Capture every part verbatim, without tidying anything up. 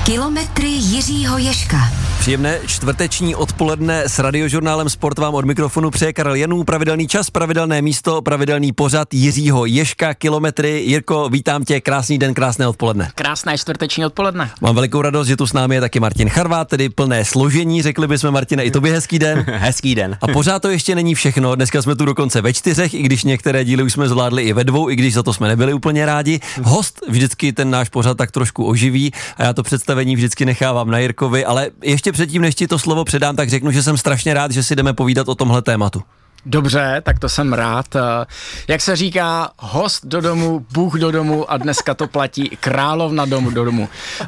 Kilometry Jiřího Ježka. Příjemné čtvrteční odpoledne s Radiožurnálem Sport vám od mikrofonu přeje Karel Janů. Pravidelný čas, pravidelné místo, pravidelný pořad Jiřího Ježka, Kilometry. Jirko, vítám tě, krásný den, krásné odpoledne. Krásné čtvrteční odpoledne. Mám velikou radost, že tu s námi je taky Martin Charvát, tedy plné složení, řekli bychom, Martine, i tobě hezký den. Hezký den. A pořád to ještě není všechno, dneska jsme tu dokonce ve čtyřech, i když některé díly už jsme zvládli i ve dvou, i když za to jsme nebyli úplně rádi. Host vždycky ten náš pořad tak trošku oživí a já to představení vždycky nechávám na Jirkovi, ale ještě předtím, než ti to slovo předám, tak řeknu, že jsem strašně rád, že si jdeme povídat o tomhle tématu. Dobře, tak to jsem rád. Jak se říká, host do domu, Bůh do domu a dneska to platí královna domu do domu.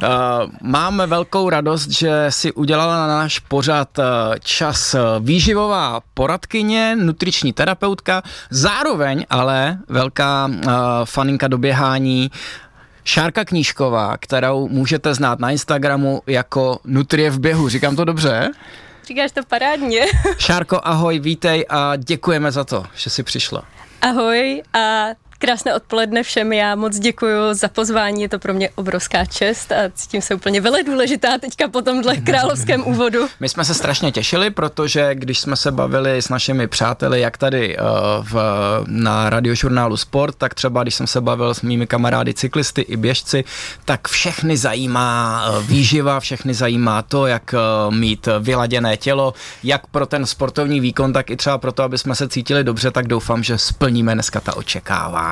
Máme velkou radost, že si udělala na náš pořad čas výživová poradkyně, nutriční terapeutka, zároveň ale velká faninka do běhání, Šárka Knížková, kterou můžete znát na Instagramu jako Nutrie v běhu. Říkám to dobře? Říkáš to parádně. Šárko, ahoj, vítej a děkujeme za to, že jsi přišla. Ahoj a krásné odpoledne všem, já moc děkuju za pozvání, je to pro mě obrovská čest a cítím se úplně veledůležitá teďka po tomhle královském úvodu. My jsme se strašně těšili, protože když jsme se bavili s našimi přáteli, jak tady uh, v, na Radiožurnálu Sport, tak třeba když jsem se bavil s mými kamarády cyklisty i běžci, tak všechny zajímá uh, výživa, všechny zajímá to, jak uh, mít vyladěné tělo, jak pro ten sportovní výkon, tak i třeba pro to, aby jsme se cítili dobře, tak doufám, že splníme dneska ta očekávání.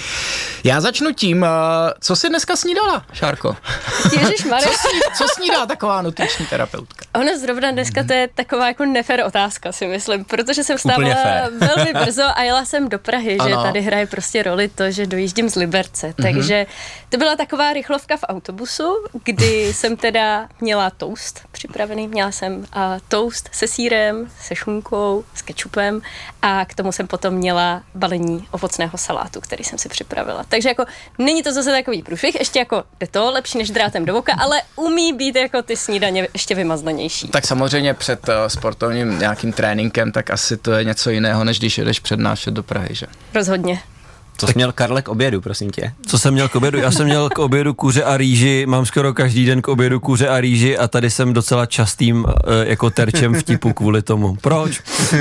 Já začnu tím, co jsi dneska snídala, Šárko? Ježišmarja. Co, sní, co snídá taková nutriční terapeutka? Ono zrovna dneska to je taková jako nefér otázka, si myslím, protože jsem vstávala velmi brzo a jela jsem do Prahy, ano. Že tady hraje prostě roli to, že dojíždím z Liberce, mm-hmm. takže to byla taková rychlovka v autobusu, kdy jsem teda měla toast připravený, měla jsem uh, toast se sýrem, se šunkou, s kečupem a k tomu jsem potom měla balení ovocného salátu, který jsem si připravila. Takže jako není to zase takový průšvih, ještě jako jde to lepší než drátem do oka, ale umí být jako ty snídaně ještě vymazlenější. Tak samozřejmě před uh, sportovním nějakým tréninkem, tak asi to je něco jiného, než když jedeš přednášet do Prahy, že? Rozhodně. Co jsi měl, Karle, k obědu, prosím tě? Co jsem měl k obědu? Já jsem měl k obědu kuře a rýži, mám skoro každý den k obědu kuře a rýži a tady jsem docela častým e, jako terčem vtipu kvůli tomu. Proč?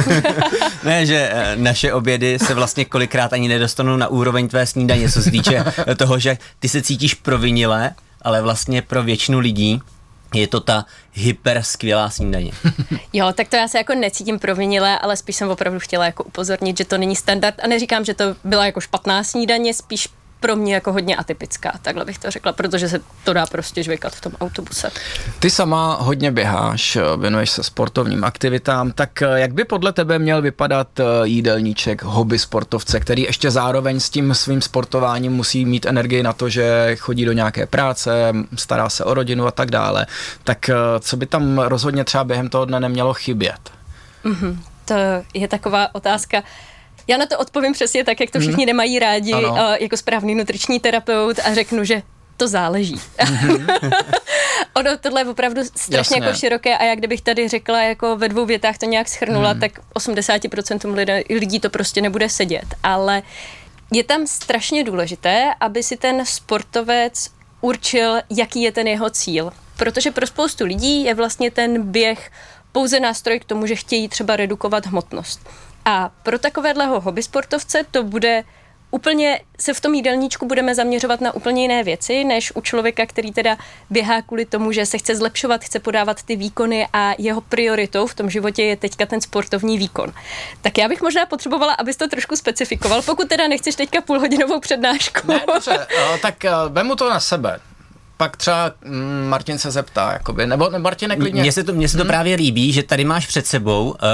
Ne, že e, naše obědy se vlastně kolikrát ani nedostanou na úroveň tvé snídaně, co se týče toho, že ty se cítíš provinile, ale vlastně pro většinu lidí je to ta hyper skvělá snídaně. Jo, tak to já se jako necítím provinile, ale spíš jsem opravdu chtěla jako upozornit, že to není standard a neříkám, že to byla jako špatná snídaně, spíš pro mě jako hodně atypická, takhle bych to řekla, protože se to dá prostě žvejkat v tom autobuse. Ty sama hodně běháš, věnuješ se sportovním aktivitám, tak jak by podle tebe měl vypadat jídelníček hobby sportovce, který ještě zároveň s tím svým sportováním musí mít energii na to, že chodí do nějaké práce, stará se o rodinu a tak dále. Tak co by tam rozhodně třeba během toho dne nemělo chybět? Mm-hmm. To je taková otázka. Já na to odpovím přesně tak, jak to všichni nemají rádi, uh, jako správný nutriční terapeut a řeknu, že to záleží. Mm-hmm. Ono tohle je opravdu strašně jako široké a jak kdybych tady řekla jako ve dvou větách to nějak shrnula, mm. tak osmdesát procent lidí to prostě nebude sedět, ale je tam strašně důležité, aby si ten sportovec určil, jaký je ten jeho cíl, protože pro spoustu lidí je vlastně ten běh pouze nástroj k tomu, že chtějí třeba redukovat hmotnost. A pro takovéhleho hobby sportovce to bude úplně, se v tom jídelníčku budeme zaměřovat na úplně jiné věci, než u člověka, který teda běhá kvůli tomu, že se chce zlepšovat, chce podávat ty výkony a jeho prioritou v tom životě je teďka ten sportovní výkon. Tak já bych možná potřebovala, abys to trošku specifikoval, pokud teda nechceš teďka půlhodinovou přednášku. Ne, dobře, tak vemu to na sebe. Pak třeba mm, Martin se zeptá, jakoby, nebo ne, Martine klidně. Mně se to, mně se to hmm. právě líbí, že tady máš před sebou uh,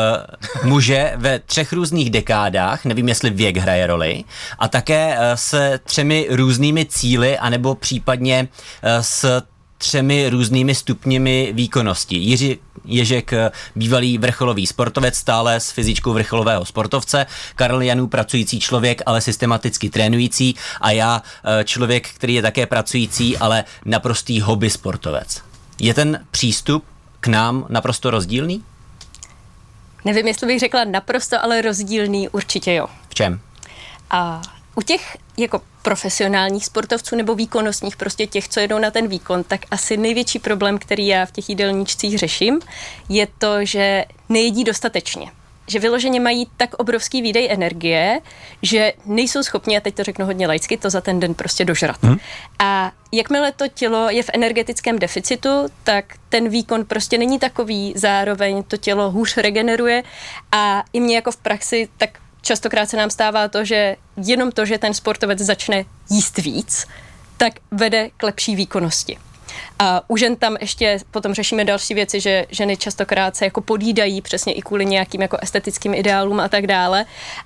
muže ve třech různých dekádách, nevím, jestli věk hraje roli, a také uh, s třemi různými cíli, anebo případně uh, s třemi různými stupněmi výkonnosti. Jiří Ježek, bývalý vrcholový sportovec, stále s fyzičkou vrcholového sportovce, Karel Janů, pracující člověk, ale systematicky trénující, a já, člověk, který je také pracující, ale naprostý hobby sportovec. Je ten přístup k nám naprosto rozdílný? Nevím, jestli bych řekla naprosto, ale rozdílný určitě jo. V čem? A u těch jako profesionálních sportovců nebo výkonnostních, prostě těch, co jedou na ten výkon, tak asi největší problém, který já v těch jídelníčcích řeším, je to, že nejedí dostatečně. Že vyloženě mají tak obrovský výdej energie, že nejsou schopni, a teď to řeknu hodně laicky, to za ten den prostě dožrat. Hmm. A jakmile to tělo je v energetickém deficitu, tak ten výkon prostě není takový, zároveň to tělo hůř regeneruje a i mě jako v praxi tak častokrát se nám stává to, že jenom to, že ten sportovec začne jíst víc, tak vede k lepší výkonnosti. A u žen tam ještě potom řešíme další věci, že ženy častokrát se jako podjídají přesně i kvůli nějakým jako estetickým ideálům a tak dále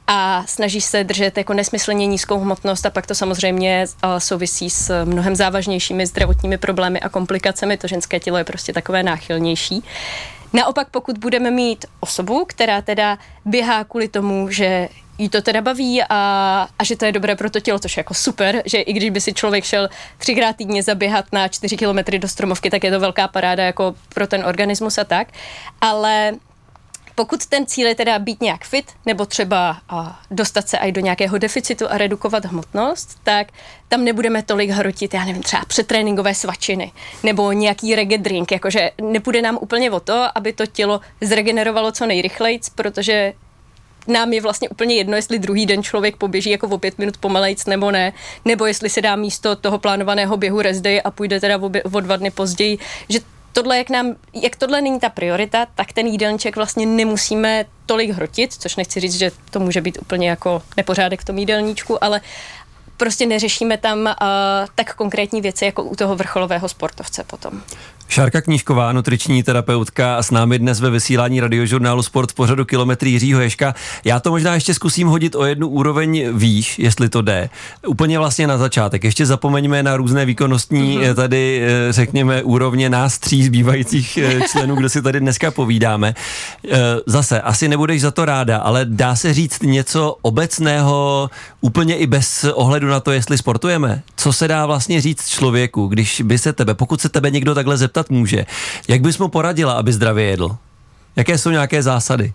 a snaží se držet jako nesmyslně nízkou hmotnost a pak to samozřejmě souvisí s mnohem závažnějšími zdravotními problémy a komplikacemi. To ženské tělo je prostě takové náchylnější. Naopak, pokud budeme mít osobu, která teda běhá kvůli tomu, že jí to teda baví a, a že to je dobré pro to tělo, což je jako super, že i když by si člověk šel třikrát týdně zaběhat na čtyři kilometry do stromovky, tak je to velká paráda jako pro ten organismus a tak, ale pokud ten cíl je teda být nějak fit, nebo třeba a, dostat se aj do nějakého deficitu a redukovat hmotnost, tak tam nebudeme tolik hrotit, já nevím, třeba předtréninkové svačiny, nebo nějaký reggae drink, jakože nepůjde nám úplně o to, aby to tělo zregenerovalo co nejrychleji, protože nám je vlastně úplně jedno, jestli druhý den člověk poběží jako o pět minut pomalejc nebo ne, nebo jestli se dá místo toho plánovaného běhu rest day a půjde teda o, o dva dny později, že tohle, jak, nám, jak tohle není ta priorita, tak ten jídelníček vlastně nemusíme tolik hrotit, což nechci říct, že to může být úplně jako nepořádek v tom jídelníčku, ale prostě neřešíme tam uh, tak konkrétní věci jako u toho vrcholového sportovce potom. Šárka Knížková, nutriční terapeutka a s námi dnes ve vysílání radiožurnálu Sport v pořadu Kilometry Jiřího Ježka. Já to možná ještě zkusím hodit o jednu úroveň výš, jestli to jde. Úplně vlastně na začátek. Ještě zapomeňme na různé výkonnostní mm-hmm. tady, řekněme, úrovně nás tří zbývajících členů, kdo si tady dneska povídáme. Zase, asi nebudeš za to ráda, ale dá se říct něco obecného úplně i bez ohledu na to, jestli sportujeme? Co se dá vlastně říct člověku, když by se tebe, pokud se tebe někdo takhle zeptat může, jak bys mu poradila, aby zdravě jedl? Jaké jsou nějaké zásady?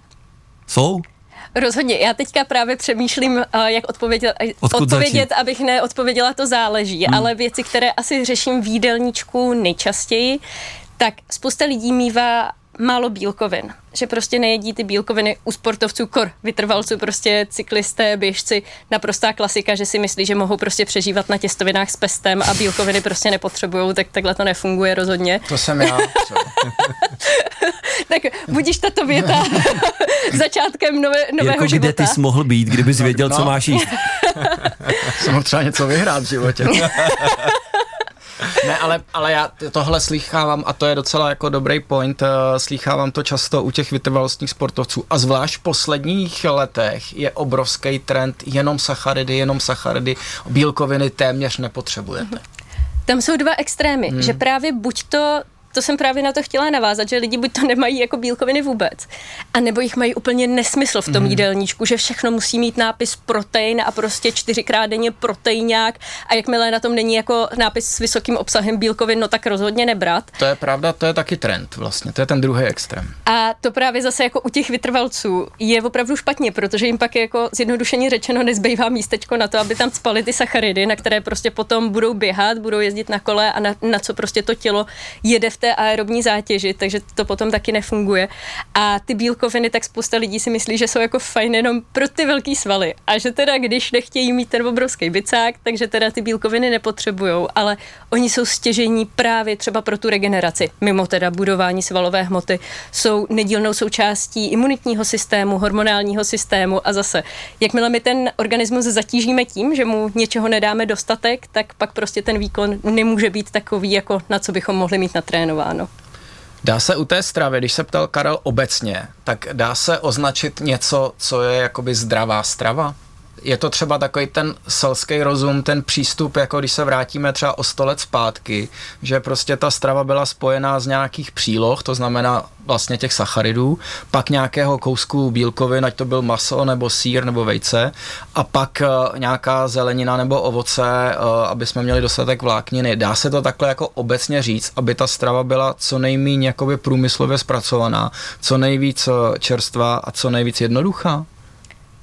Jsou? Rozhodně. Já teďka právě přemýšlím, jak odpovědět, odpovědět abych neodpověděla, to záleží, hmm. ale věci, které asi řeším v jídelníčku nejčastěji, tak spousta lidí mívá málo bílkovin, že prostě nejedí ty bílkoviny u sportovců, kor vytrvalců, prostě cyklisté, běžci, naprostá klasika, že si myslí, že mohou prostě přežívat na těstovinách s pestem a bílkoviny prostě nepotřebujou, tak takhle to nefunguje rozhodně. To jsem já. Tak budíš tato věta začátkem nové, nového Jirko, života. kde ty jsi mohl být, kdybys věděl, no. co máš jíst? Jsem mohl třeba něco vyhrát v životě. Ne, ale, ale já tohle slýchávám a to je docela jako dobrý point, slýchávám to často u těch vytrvalostních sportovců a zvlášť v posledních letech je obrovský trend jenom sacharidy, jenom sacharidy, bílkoviny téměř nepotřebujete. Tam jsou dva extrémy, hmm. že právě buď to To jsem právě na to chtěla navázat, že lidi buď to nemají jako bílkoviny vůbec, anebo jich mají úplně nesmysl v tom mm. jídelníčku, že všechno musí mít nápis protein a prostě čtyřikrát denně proteinák a jakmile na tom není jako nápis s vysokým obsahem bílkovin, no tak rozhodně nebrat. To je pravda, to je taky trend vlastně, to je ten druhý extrém. A to právě zase jako u těch vytrvalců je opravdu špatně, protože jim pak jako zjednodušeně řečeno nezbývá místečko na to, aby tam spali ty sacharidy, na které prostě potom budou běhat, budou jezdit na kole a na, na co prostě to tělo jede v té aerobní zátěži, takže to potom taky nefunguje. A ty bílkoviny, tak spousta lidí si myslí, že jsou jako fajn jenom pro ty velký svaly. A že teda, když nechtějí mít ten obrovský bicák, takže teda ty bílkoviny nepotřebujou, ale oni jsou stěžení právě třeba pro tu regeneraci. Mimo teda budování svalové hmoty jsou nedílnou součástí imunitního systému, hormonálního systému a zase, jakmile my ten organismus zatížíme tím, že mu něčeho nedáme dostatek, tak pak prostě ten výkon nemůže být takový, jako na co bychom mohli mít natrénováno. Dá se u té stravy, když se ptal Karel obecně, tak dá se označit něco, co je jakoby zdravá strava? Je to třeba takový ten selský rozum, ten přístup, jako když se vrátíme třeba o sto let zpátky, že prostě ta strava byla spojená z nějakých příloh, to znamená vlastně těch sacharidů, pak nějakého kousku bílkovin, ať to byl maso nebo sýr nebo vejce, a pak uh, nějaká zelenina nebo ovoce, uh, aby jsme měli dostatek vlákniny. Dá se to takhle jako obecně říct, aby ta strava byla co nejméně jakoby průmyslově zpracovaná, co nejvíc čerstvá a co nejvíc jednoduchá?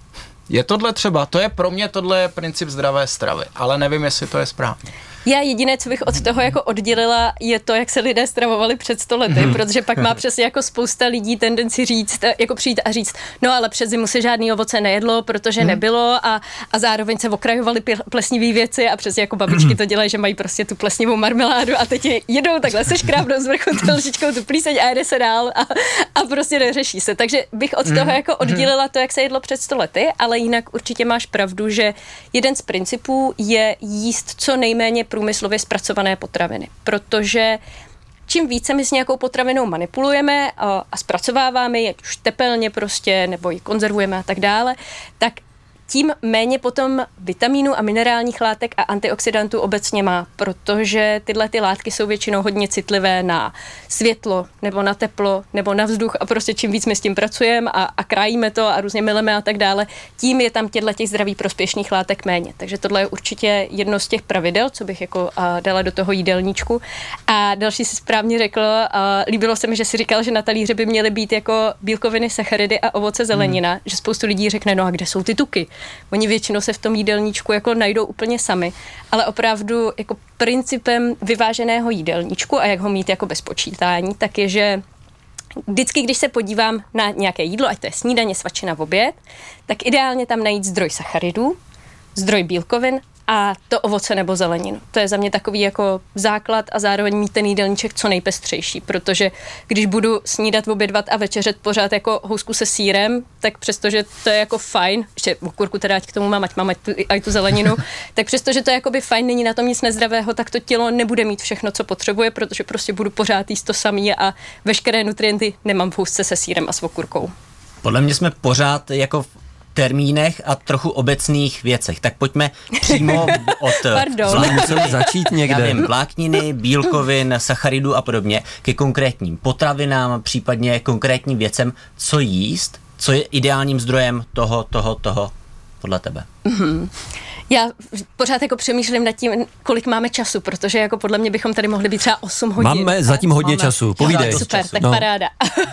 Je tohle třeba, to je pro mě tohle je princip zdravé stravy, ale nevím, jestli to je správně. Já jediné, co bych od toho jako oddělila, je to, jak se lidé stravovali před sto lety, mm. protože pak má přesně jako spousta lidí tendenci říct, jako přijít a říct, no ale přes zimu se žádný ovoce nejedlo, protože mm. nebylo a, a zároveň se okrajovaly plesnivé věci a přesně jako babičky to dělají, že mají prostě tu plesnivou marmeládu a teď je jedou takhle se škrábnou z vrchu lžičkou tu plíseň a jede se dál a, a prostě neřeší se. Takže bych od toho jako oddělila to, jak se jedlo před sto lety, ale jinak určitě máš pravdu, že jeden z principů je jíst co nejméně průmyslově zpracované potraviny, protože čím více my s nějakou potravinou manipulujeme a, a zpracováváme ji, ať už tepelně prostě, nebo ji konzervujeme a tak dále, tak tím méně potom vitamínů a minerálních látek a antioxidantů obecně má, protože tyhle ty látky jsou většinou hodně citlivé na světlo, nebo na teplo, nebo na vzduch a prostě čím víc my s tím pracujeme a, a krájíme to a různě mileme a tak dále, tím je tam těchto těch zdraví prospěšných látek méně. Takže tohle je určitě jedno z těch pravidel, co bych jako a, dala do toho jídelníčku. A další si správně řekl, a líbilo se mi, že si říkal, že na talíře by měly být jako bílkoviny, sacharidy a ovoce, zelenina, hmm. že spoustu lidí řekne, no a kde jsou ty tuky? Oni většinou se v tom jídelníčku jako najdou úplně sami, ale opravdu jako principem vyváženého jídelníčku a jak ho mít jako bez počítání, tak je, že vždycky, když se podívám na nějaké jídlo, ať to je snídaně, svačina, oběd, tak ideálně tam najít zdroj sacharidů, zdroj bílkovin a to ovoce nebo zeleninu. To je za mě takový jako základ a zároveň mít ten jídelníček co nejpestřejší, protože když budu snídat, obědvat a večeřet pořád jako housku se sýrem, tak přestože to je jako fajn, ještě okurku teda ať k tomu mám, ať mám ať tu, ať tu zeleninu, tak přestože to je jakoby fajn, není na tom nic nezdravého, tak to tělo nebude mít všechno, co potřebuje, protože prostě budu pořád jíst to samý a veškeré nutrienty nemám v housce se sýrem a s okurkou. Podle mě jsme pořád jako termínech a trochu obecných věcech. Tak pojďme přímo od museli začít někde. Já vím, vlákniny, bílkovin, sacharidů a podobně ke konkrétním potravinám, případně konkrétním věcem, co jíst, co je ideálním zdrojem toho, toho, toho, podle tebe. Mm-hmm. Já pořád jako přemýšlím nad tím, kolik máme času, protože jako podle mě bychom tady mohli být třeba osm hodin. Máme zatím hodně máme času, povídej. Super, času. tak no. paráda.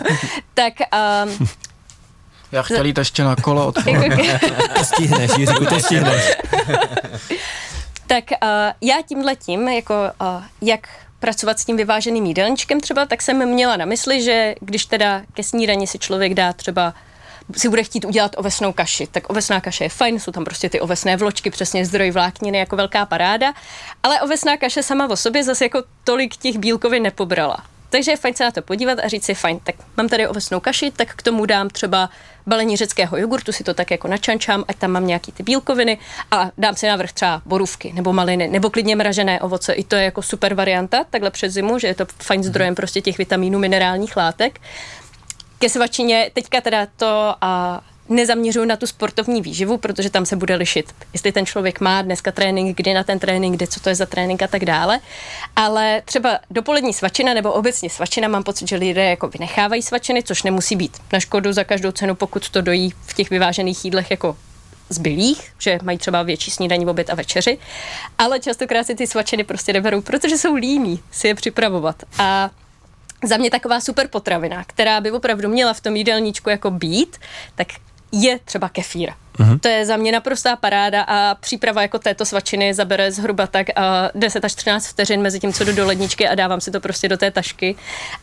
tak um, Já chtěl jít ještě na kolo odpoledne. To stihneš, Jiříku, to stihneš. Tak uh, já tímhletím, jako uh, jak pracovat s tím vyváženým jídelníčkem třeba, tak jsem měla na mysli, že když teda ke snídani si člověk dá třeba si bude chtít udělat ovesnou kaši, tak ovesná kaše je fajn, jsou tam prostě ty ovesné vločky, přesně zdroj vlákniny jako velká paráda, ale ovesná kaše sama o sobě zase jako tolik těch bílkovin nepobrala. Takže je fajn se na to podívat a říct si, fajn, tak mám tady ovesnou kaši, tak k tomu dám třeba balení řeckého jogurtu, si to tak jako načančám, ať tam mám nějaký ty bílkoviny a dám si navrch třeba borůvky nebo maliny, nebo klidně mražené ovoce. I to je jako super varianta, takhle před zimu, že je to fajn zdrojem prostě těch vitamínů, minerálních látek. Ke svačině teďka teda to a nezaměřuju na tu sportovní výživu, protože tam se bude lišit, jestli ten člověk má dneska trénink, kdy na ten trénink, kde co to je za trénink a tak dále. Ale třeba dopolední svačina nebo obecně svačina, mám pocit, že lidé jako vynechávají svačiny, což nemusí být na škodu za každou cenu, pokud to dojí v těch vyvážených jídlech jako zbylých, že mají třeba větší snídaní, oběd a večeři, ale častokrát si ty svačiny prostě neberou, protože jsou líní si je připravovat. A za mě taková super potravina, která by opravdu měla v tom jídelníčku jako být, tak je třeba kefír. Uh-huh. To je za mě naprostá paráda a příprava jako této svačiny zabere zhruba tak deset až třináct vteřin mezi tím, co jdu do ledničky a dávám si to prostě do té tašky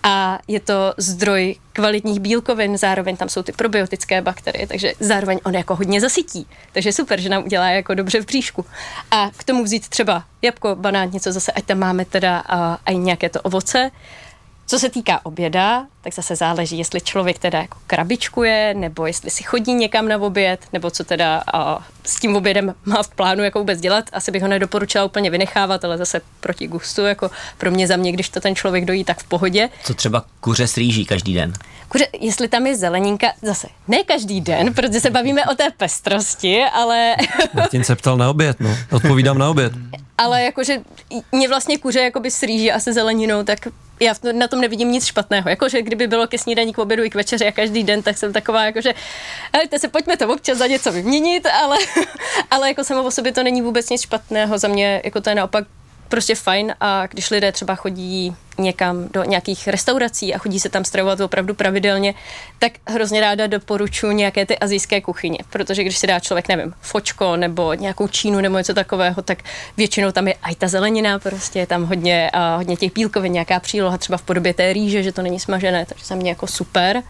a je to zdroj kvalitních bílkovin, zároveň tam jsou ty probiotické bakterie, takže zároveň on jako hodně zasytí, takže super, že nám udělá jako dobře v bříšku. A k tomu vzít třeba jabko, banán, něco zase, ať tam máme teda a, a nějaké to ovoce. Co se týká oběda, tak zase záleží, jestli člověk teda jako krabičkuje, nebo jestli si chodí někam na oběd, nebo co teda a, s tím obědem má v plánu jako vůbec dělat. Asi bych ho nedoporučila úplně vynechávat, ale zase proti gustu, jako pro mě za mě, když to ten člověk dojí, tak v pohodě. Co třeba kuře s rýží každý den? Kuře, jestli tam je zeleninka, zase ne každý den, protože se bavíme o té pestrosti, ale... Martin se ptal na oběd, no. Odpovídám na oběd. Ale jakože mě vlastně kuře jakoby s rýží a se zeleninou, tak já na tom nevidím nic špatného. Jakože kdyby bylo ke snídani, k obědu i k večeři a každý den, tak jsem taková jakože, hejte se, pojďme to občas za něco vyměnit, ale, ale jako samo o sobě to není vůbec nic špatného. Za mě jako to je naopak prostě fajn a když lidé třeba chodí někam do nějakých restaurací a chodí se tam stravovat opravdu pravidelně, tak hrozně ráda doporučuji nějaké ty asijské kuchyně, protože když si dá člověk, nevím, fočko nebo nějakou čínu nebo něco takového, tak většinou tam je aj ta zelenina, prostě je tam hodně, a hodně těch bílkovin, nějaká příloha třeba v podobě té rýže, že to není smažené, takže za mě jako super.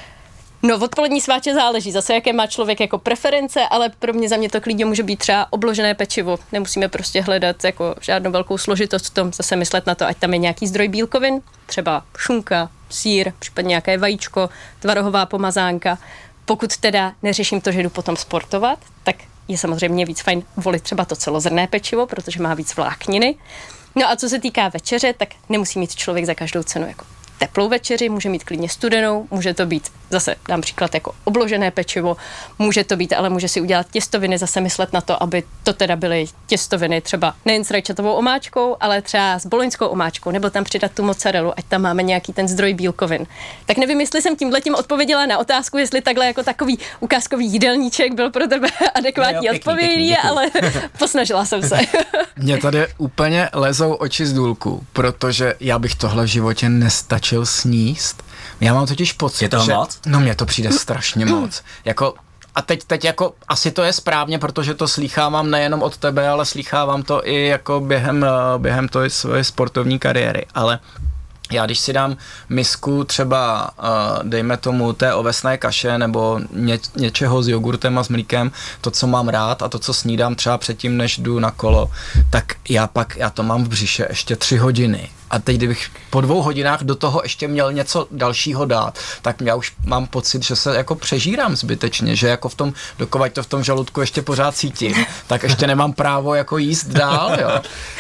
No, odpolední sváče záleží zase, jaké má člověk jako preference, ale pro mě za mě to klidně může být třeba obložené pečivo. Nemusíme prostě hledat jako žádnou velkou složitost v tom, zase myslet na to, ať tam je nějaký zdroj bílkovin, třeba šunka, sýr, případně nějaké vajíčko, tvarohová pomazánka. Pokud teda neřeším to, že jdu potom sportovat, tak je samozřejmě víc fajn volit třeba to celozrnné pečivo, protože má víc vlákniny. No a co se týká večeře, tak nemusí mít člověk za každou cenu jako teplou večeři, může mít klidně studenou, může to být, zase dám příklad, jako obložené pečivo, může to být, ale může si udělat těstoviny, zase myslet na to, aby to teda byly těstoviny třeba nejen s rajčatovou omáčkou, ale třeba s boloňskou omáčkou, nebo tam přidat tu mozzarellu, ať tam máme nějaký ten zdroj bílkovin. Tak nevím, jestli jsem tímhletím odpověděla na otázku, jestli takhle jako takový ukázkový jídelníček byl pro tebe adekvátní odpovědí, ale posnažila jsem se. Mně tady úplně lezou oči z důlku, protože já bych tohle v životě nestačil sníst. Já mám totiž pocit, je toho že... moc? No mně to přijde strašně moc. Jako, a teď, teď jako, asi to je správně, protože to slýchávám nejenom od tebe, ale slýchávám to i jako během, během toho své sportovní kariéry, ale já když si dám misku třeba, dejme tomu, té ovesné kaše nebo ně, něčeho s jogurtem a s mlíkem, to, co mám rád a to, co snídám třeba předtím, než jdu na kolo, tak já pak, já to mám v břiše ještě tři hodiny. A teď, kdybych po dvou hodinách do toho ještě měl něco dalšího dát, tak já už mám pocit, že se jako přežírám zbytečně, že jako v tom, dokud to v tom žaludku ještě pořád cítím, tak ještě nemám právo jako jíst dál, jo.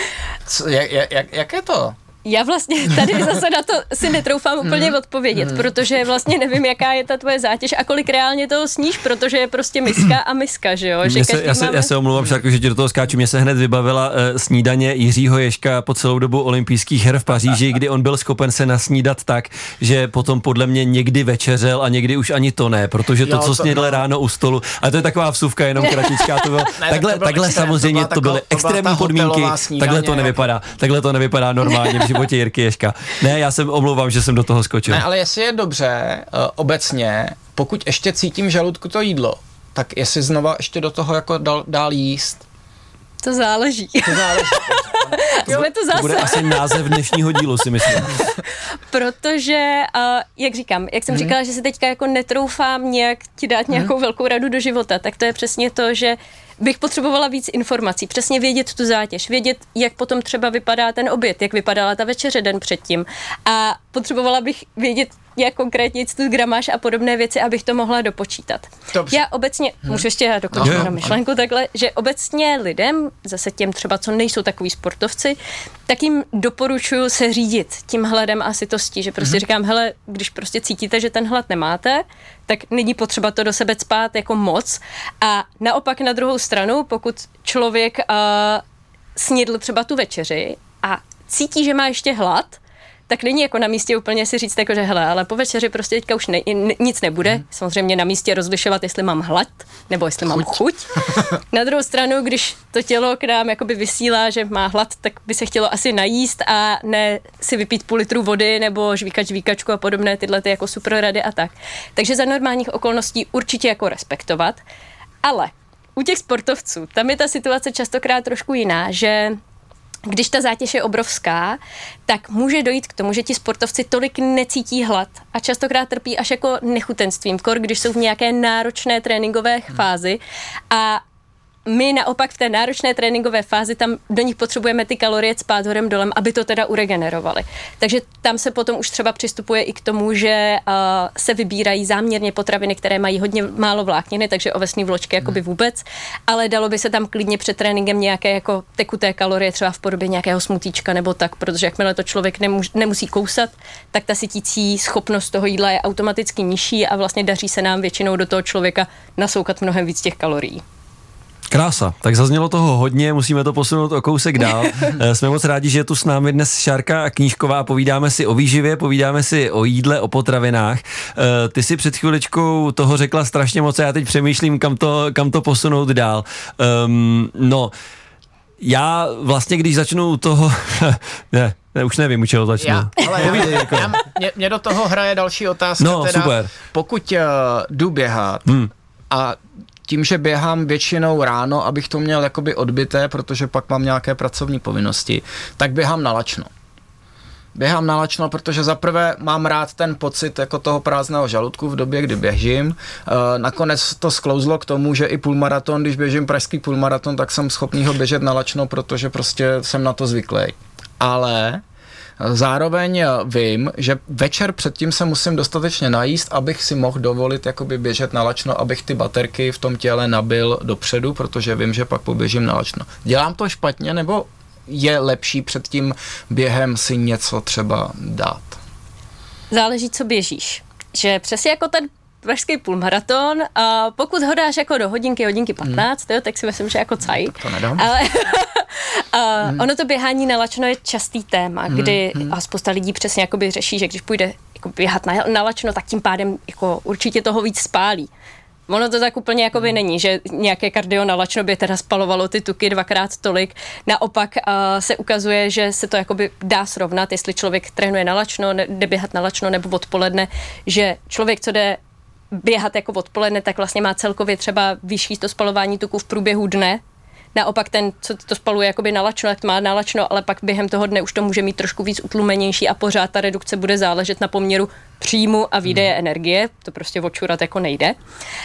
Co, jak, jak, jak je to? Já vlastně tady zase na to si netroufám úplně odpovědět, protože vlastně nevím, jaká je ta tvoje zátěž a kolik reálně toho sníš, protože je prostě miska a miska, že jo? Že se, já, se, máme... já se omlouvám, Šárko, že ti do toho skáču. Mě se hned vybavila uh, snídaně Jiřího Ježka po celou dobu olympijských her v Paříži, kdy on byl schopen se nasnídat tak, že potom podle mě někdy večeřel a někdy už ani to ne, protože to, jo, co snědl no. ráno u stolu, a to je taková vsuvka, jenom kratičká, to bylo, ne, takhle, to bylo takhle extrém, samozřejmě to, to byly extrémní podmínky, takhle to nevypadá, takhle to nevypadá normálně v životě Jirky Ježka. Ne, já se omlouvám, že jsem do toho skočil. Ne, ale jestli je dobře, uh, obecně, pokud ještě cítím v žaludku to jídlo, tak jestli znova ještě do toho jako dal, dál jíst. To záleží. To záleží. to, bude, to, to bude asi název dnešního dílu, si myslím. Protože, uh, jak říkám, jak jsem hmm. říkala, že si teďka jako netroufám nějak ti dát nějakou hmm. velkou radu do života, tak to je přesně to, že bych potřebovala víc informací, přesně vědět tu zátěž, vědět, jak potom třeba vypadá ten oběd, jak vypadala ta večeře den předtím. A potřebovala bych vědět, jak konkrétně tu gramáž a podobné věci, abych to mohla dopočítat. Dobře. Já obecně, hmm. můžu ještě dokončit no, na myšlenku takhle, že obecně lidem, zase těm třeba, co nejsou takový sportovci, tak jim doporučuju se řídit tím hladem a sytostí, že prostě hmm. říkám, hele, když prostě cítíte, že ten hlad nemáte, tak není potřeba to do sebe cpát jako moc. A naopak na druhou stranu, pokud člověk uh, snědl třeba tu večeři a cítí, že má ještě hlad, tak není jako na místě úplně si říct, jako, že hele, ale po večeři prostě teďka už ne, nic nebude. Hmm. Samozřejmě na místě rozlišovat, jestli mám hlad, nebo jestli mám chuť. chuť. Na druhou stranu, když to tělo k nám jakoby vysílá, že má hlad, tak by se chtělo asi najíst a ne si vypít půl litru vody nebo žvíkat žvíkačku a podobné tyhle ty jako super rady a tak. Takže za normálních okolností určitě jako respektovat. Ale u těch sportovců, tam je ta situace častokrát trošku jiná, že když ta zátěž je obrovská, tak může dojít k tomu, že ti sportovci tolik necítí hlad a častokrát trpí až jako nechutenstvím, kor, když jsou v nějaké náročné tréninkové fázi a my naopak v té náročné tréninkové fázi tam do nich potřebujeme ty kalorie cpát horem dolem, aby to teda uregenerovali. Takže tam se potom už třeba přistupuje i k tomu, že uh, se vybírají záměrně potraviny, které mají hodně málo vlákniny, takže ovesné vločky jakoby vůbec, ale dalo by se tam klidně před tréninkem nějaké jako tekuté kalorie, třeba v podobě nějakého smutíčka nebo tak, protože jakmile to člověk nemus, nemusí kousat, tak ta sytící schopnost toho jídla je automaticky nižší a vlastně daří se nám většinou do toho člověka nasoukat mnohem víc těch kalorií. Krása, tak zaznělo toho hodně, musíme to posunout o kousek dál. Jsme moc rádi, že je tu s námi dnes Šárka Knížková, povídáme si o výživě, povídáme si o jídle, o potravinách. Ty si před chviličkou toho řekla strašně moc a já teď přemýšlím, kam to, kam to posunout dál. Um, no, Já vlastně, když začnu toho, ne, ne, už nevím, u čeho začnu. Já, ale já, jako. já, mě, mě do toho hraje další otázka. No, teda, super. Pokud uh, jdu běhat hmm. a tím, že běhám většinou ráno, abych to měl jakoby odbité, protože pak mám nějaké pracovní povinnosti, tak běhám nalačno. Běhám nalačno, protože zaprvé mám rád ten pocit jako toho prázdného žaludku v době, kdy běžím. E, nakonec to sklouzlo k tomu, že i půlmaraton, když běžím pražský půlmaraton, tak jsem schopný ho běžet nalačno, protože prostě jsem na to zvyklý. Ale zároveň vím, že večer předtím se musím dostatečně najíst, abych si mohl dovolit jakoby běžet nalačno, abych ty baterky v tom těle nabil dopředu, protože vím, že pak poběžím nalačno. Dělám to špatně, nebo je lepší před tím během si něco třeba dát? Záleží, co běžíš. Že přesně jako ten pražský půlmaraton, a pokud ho dáš jako do hodinky, hodinky patnáct, hmm. jo, tak si myslím, že jako caj. To nedám. Ale a hmm. ono to běhání nalačno je častý téma, hmm. kdy hmm. a spousta lidí přesně jakoby řeší, že když půjde jako běhat na, nalačno, tak tím pádem jako určitě toho víc spálí. Ono to tak úplně jakoby hmm. není, že nějaké kardio nalačno by teda spalovalo ty tuky dvakrát tolik. Naopak uh, se ukazuje, že se to jakoby dá srovnat, jestli člověk trénuje nalačno, ne, jde běhat nalačno nebo odpoledne, že člověk, co jde běhat jako odpoledne, tak vlastně má celkově třeba vyšší to spalování tuku v průběhu dne. Naopak ten, co to spaluje jakoby nalačno, tak má nalačno, ale pak během toho dne už to může mít trošku víc utlumenější a pořád ta redukce bude záležet na poměru příjmu a výdeje hmm. energie. To prostě odčurat jako nejde.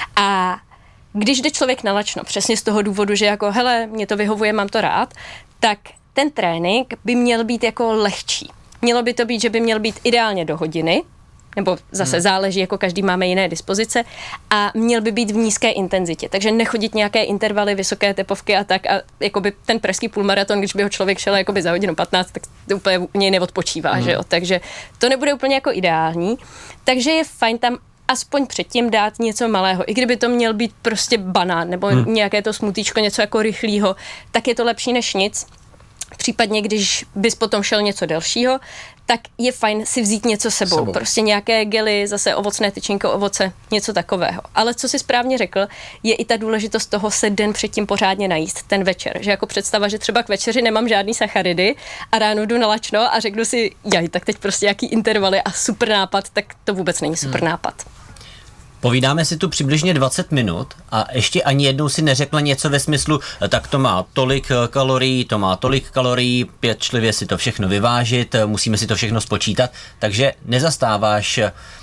A když jde člověk nalačno, přesně z toho důvodu, že jako hele, mě to vyhovuje, mám to rád, tak ten trénink by měl být jako lehčí. Mělo by to být, že by měl být ideálně do hodiny, nebo zase hmm. záleží, jako každý máme jiné dispozice, a měl by být v nízké intenzitě, takže nechodit nějaké intervaly, vysoké tepovky a tak, a jakoby ten pražský půlmaraton, když by ho člověk šel jakoby za hodinu patnáct, tak to úplně u něj neodpočívá, hmm. že jo, takže to nebude úplně jako ideální, takže je fajn tam aspoň předtím dát něco malého, i kdyby to měl být prostě banán, nebo hmm. nějaké to smutíčko, něco jako rychlýho, tak je to lepší než nic. Případně, když bys potom šel něco delšího, tak je fajn si vzít něco sebou. sebou. Prostě nějaké gely, zase ovocné tyčinko, ovoce, něco takového. Ale co si správně řekl, je i ta důležitost toho se den předtím pořádně najíst, ten večer. Že jako představa, že třeba k večeři nemám žádný sacharidy a ráno jdu na lačno a řeknu si, jaj, tak teď prostě jaký intervaly a super nápad, tak to vůbec není super hmm. nápad. Povídáme si tu přibližně dvacet minut a ještě ani jednou si neřekla něco ve smyslu, tak to má tolik kalorií, to má tolik kalorií, pečlivě si to všechno vyvážit, musíme si to všechno spočítat, takže nezastáváš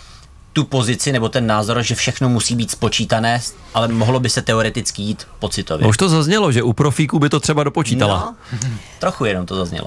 tu pozici nebo ten názor, že všechno musí být spočítané, ale mohlo by se teoreticky jít pocitově. Už to zaznělo, že u profíků by to třeba dopočítala. No, trochu jenom to zaznělo.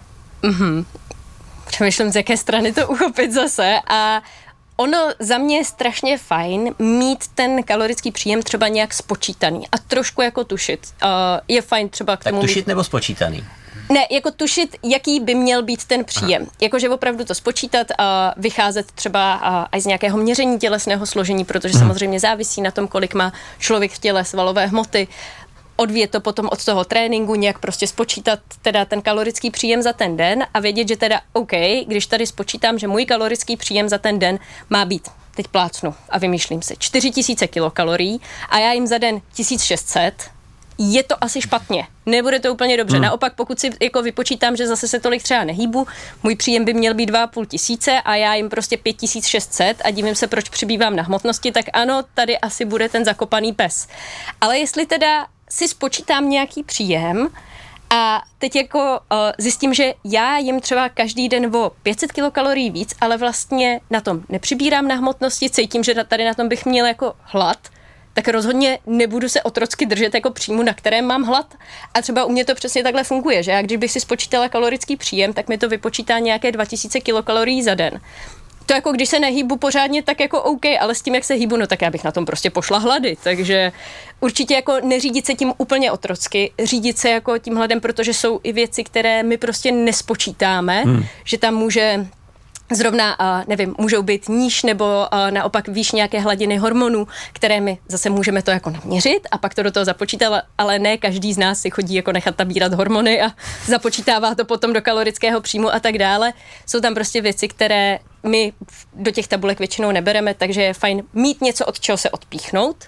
Mhm. Přemýšlím, z jaké strany to uchopit zase a ono za mě je strašně fajn mít ten kalorický příjem třeba nějak spočítaný a trošku jako tušit. Uh, je fajn třeba k tak tomu... Tak tušit mít... nebo spočítaný? Ne, jako tušit, jaký by měl být ten příjem. Aha. Jakože opravdu to spočítat a vycházet třeba i z nějakého měření tělesného složení, protože hmm. samozřejmě závisí na tom, kolik má člověk v těle svalové hmoty. Odvíjet to potom od toho tréninku, nějak prostě spočítat teda ten kalorický příjem za ten den a vědět, že teda OK, když tady spočítám, že můj kalorický příjem za ten den má být, teď plácnu a vymýšlím si, čtyři tisíce kilokalorií a já jim za den tisíc šest set, je to asi špatně. Nebude to úplně dobře. Hmm. Naopak, pokud si jako vypočítám, že zase se tolik třeba nehýbu, můj příjem by měl být dva a půl tisíce a já jim prostě pět tisíc šest set a divím se, proč přibývám na hmotnosti, tak ano, tady asi bude ten zakopaný pes. Ale jestli teda si spočítám nějaký příjem a teď jako uh, zjistím, že já jim třeba každý den o pět set kilokalorií víc, ale vlastně na tom nepřibírám na hmotnosti, cítím, že tady na tom bych měl jako hlad, tak rozhodně nebudu se otrocky držet jako příjmu, na kterém mám hlad. A třeba u mě to přesně takhle funguje, že já když bych si spočítala kalorický příjem, tak mi to vypočítá nějaké dva tisíce kilokalorií za den. To jako když se nehýbu pořádně, tak jako OK, ale s tím, jak se hýbu, no tak já bych na tom prostě pošla hlady. Takže určitě jako neřídit se tím úplně otrocky, řídit se jako tím hladem, protože jsou i věci, které my prostě nespočítáme, hmm. že tam může zrovna, nevím, můžou být níž nebo naopak výš nějaké hladiny hormonů, které my zase můžeme to jako naměřit a pak to do toho započítat, ale ne každý z nás si chodí jako nechat nabírat hormony a započítává to potom do kalorického příjmu a tak dále. Jsou tam prostě věci, které my do těch tabulek většinou nebereme, takže je fajn mít něco, od čeho se odpíchnout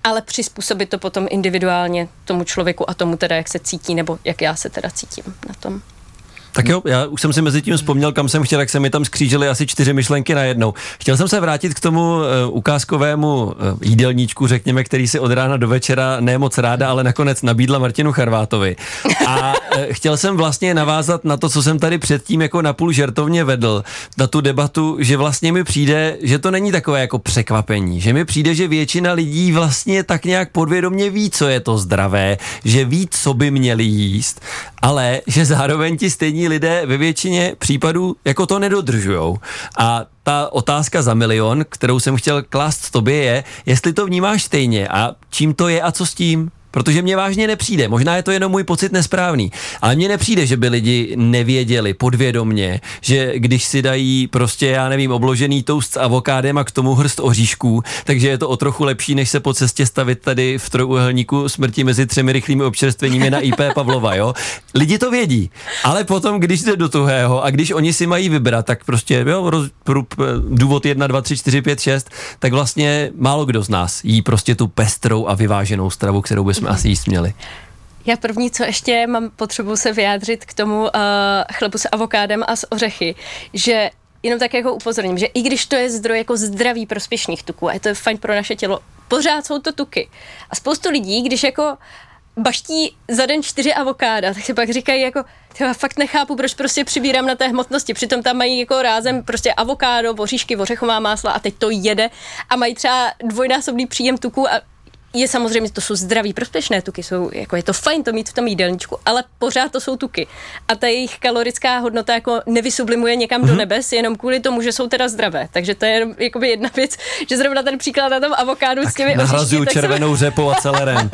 ale přizpůsobit to potom individuálně tomu člověku a tomu teda, jak se cítí, nebo jak já se teda cítím na tom. Tak jo, já už jsem si mezi tím vzpomněl, kam jsem chtěl, jak se mi tam skřížily asi čtyři myšlenky najednou. Chtěl jsem se vrátit k tomu uh, ukázkovému uh, jídelníčku, řekněme, který si od rána do večera ne moc ráda, ale nakonec nabídla Martinu Charvátovi. A uh, chtěl jsem vlastně navázat na to, co jsem tady předtím jako napůl žertovně vedl, na tu debatu, že vlastně mi přijde, že to není takové jako překvapení, že mi přijde, že většina lidí vlastně tak nějak podvědomě ví, co je to zdravé, že ví, co by měli jíst, ale že zároveň ti stejní lidé ve většině případů jako to nedodržujou. A ta otázka za milion, kterou jsem chtěl klást tobě, je, jestli to vnímáš stejně a čím to je a co s tím? Protože mně vážně nepřijde, možná je to jenom můj pocit nesprávný, ale mně nepřijde, že by lidi nevěděli podvědomně, že když si dají prostě, já nevím, obložený toast s avokádem a k tomu hrst oříšků, takže je to o trochu lepší, než se po cestě stavit tady v trojúhelníku smrti mezi třemi rychlými občerstveními na I P Pavlova, jo. Lidi to vědí, ale potom, když jde do tuhého a když oni si mají vybrat, tak prostě, jo, roz, průb, důvod jedna, dva, tři, čtyři, pět, šest, tak vlastně málo kdo z nás jí prostě tu pestrou a vyváženou stravu, kterou bychom asi jíst měli. Já první, co ještě mám potřebu se vyjádřit k tomu uh, chlebu s avokádem a s ořechy, že jenom tak jako upozorním, že i když to je zdroj jako zdraví prospěšných tuků a je to fajn pro naše tělo, pořád jsou to tuky. A spoustu lidí, když jako baští za den čtyři avokáda, tak si pak říkají jako, já fakt nechápu, proč prostě přibírám na té hmotnosti. Přitom tam mají jako rázem prostě avokádo, oříšky, ořechová másla a teď to jede a mají třeba dvojnásobný příjem tuků a je samozřejmě, to jsou zdraví prospěšné tuky, jsou, jako je to fajn to mít v tom jídelníčku, ale pořád to jsou tuky. A ta jejich kalorická hodnota jako nevysublimuje někam mm-hmm. do nebes, jenom kvůli tomu, že jsou teda zdravé. Takže to je jenom jakoby jedna věc, že zrovna ten příklad na tom avokádu tak s těmi oříšky. Nahrazuju červenou jsem... řepou a celerem.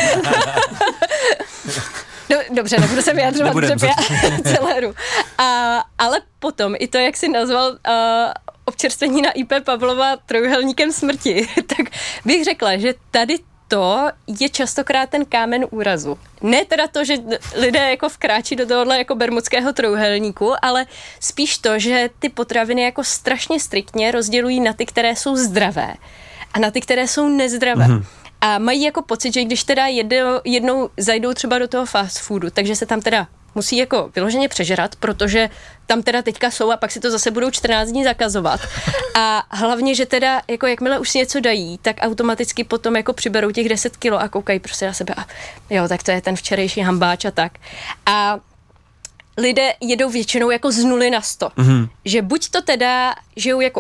No, dobře, nebudu se vyjadřovat k řepě a celeru. A, ale potom i to, jak jsi nazval uh, občerstvení na I P Pavlova trojúhelníkem smrti, tak bych řekla, že tady to je častokrát ten kámen úrazu. Ne teda to, že lidé jako vkráčí do tohohle jako bermudského trojúhelníku, ale spíš to, že ty potraviny jako strašně striktně rozdělují na ty, které jsou zdravé a na ty, které jsou nezdravé. Mm-hmm. A mají jako pocit, že když teda jednou, jednou zajdou třeba do toho fast foodu, takže se tam teda musí jako vyloženě přežrat, protože tam teda teďka jsou a pak si to zase budou čtrnáct dní zakazovat. A hlavně, že teda jako jakmile už si něco dají, tak automaticky potom jako přiberou těch deset kilo a koukají prostě na sebe a jo, tak to je ten včerejší hambáč a tak. A lidé jedou většinou jako z nuly na sto. Mm-hmm. Že buď to teda žijou jako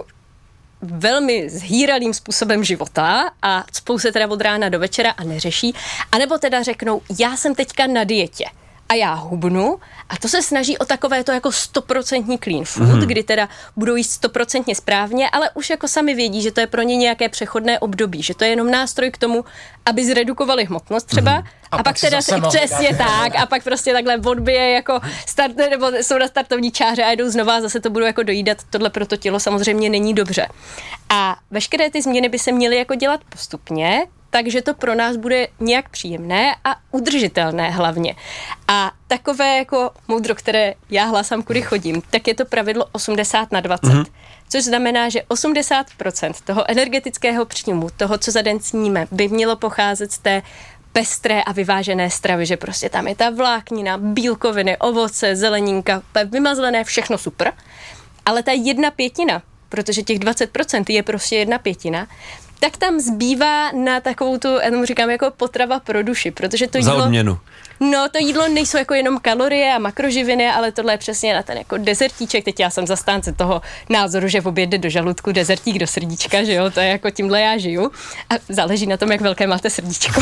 velmi zhýralým způsobem života a spou se teda od rána do večera a neřeší, anebo teda řeknou, já jsem teďka na dietě a já hubnu a to se snaží o takové to jako stoprocentní clean food, mm. kdy teda budou jíst stoprocentně správně, ale už jako sami vědí, že to je pro ně nějaké přechodné období, že to je jenom nástroj k tomu, aby zredukovali hmotnost třeba mm. a, a pak, pak teda přesně tak a pak prostě takhle odbije jako start, nebo jsou na startovní čáře a jdou znova a zase to budou jako dojídat, tohle pro to tělo samozřejmě není dobře. A veškeré ty změny by se měly jako dělat postupně, takže to pro nás bude nějak příjemné a udržitelné hlavně. A takové jako moudro, které já hlásám, kudy chodím, tak je to pravidlo osmdesát na dvacet. Mm-hmm. Což znamená, že osmdesát procent toho energetického příjmu, toho, co za den sníme, by mělo pocházet z té pestré a vyvážené stravy, že prostě tam je ta vláknina, bílkoviny, ovoce, zeleninka, vymazlené, všechno super. Ale ta jedna pětina, protože těch dvacet procent je prostě jedna pětina, tak tam zbývá na takovou tu, já tomu říkám, jako potrava pro duši, protože to jídlo... Za odměnu. No, to jídlo nejsou jako jenom kalorie a makroživiny, ale tohle je přesně na ten jako dezertíček. Teď já jsem zastánce toho názoru, že v oběd jde do žaludku, dezertík do srdíčka, že jo, to je jako tímhle já žiju. A záleží na tom, jak velké máte srdíčko.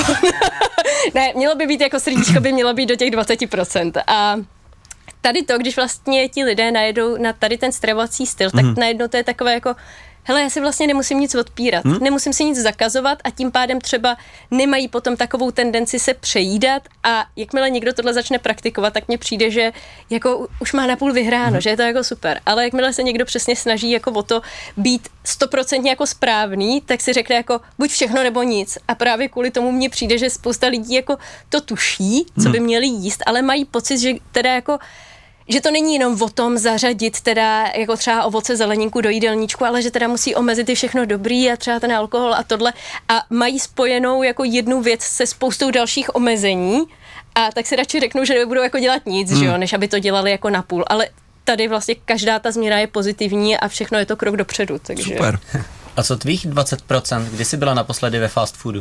Ne, mělo by být jako srdíčko, by mělo být do těch dvacet procent. A tady to, když vlastně ti lidé najedou na tady ten stravovací styl, tak mm. najednou to je takové jako hele, já si vlastně nemusím nic odpírat, hmm? nemusím si nic zakazovat a tím pádem třeba nemají potom takovou tendenci se přejídat a jakmile někdo tohle začne praktikovat, tak mně přijde, že jako už má napůl vyhráno, hmm. že je to jako super, ale jakmile se někdo přesně snaží jako o to být stoprocentně jako správný, tak si řekne jako buď všechno nebo nic a právě kvůli tomu mně přijde, že spousta lidí jako to tuší, co by měli jíst, ale mají pocit, že teda jako že to není jenom o tom zařadit teda jako třeba ovoce, zeleninku do jídelníčku, ale že teda musí omezit i všechno dobrý a třeba ten alkohol a tohle a mají spojenou jako jednu věc se spoustou dalších omezení a tak si radši řeknou, že nebudou jako dělat nic, hmm. že jo, než aby to dělali jako napůl, ale tady vlastně každá ta změna je pozitivní a všechno je to krok dopředu, takže... Super. A co tvých dvacet procent? Kdy jsi byla naposledy ve fast foodu?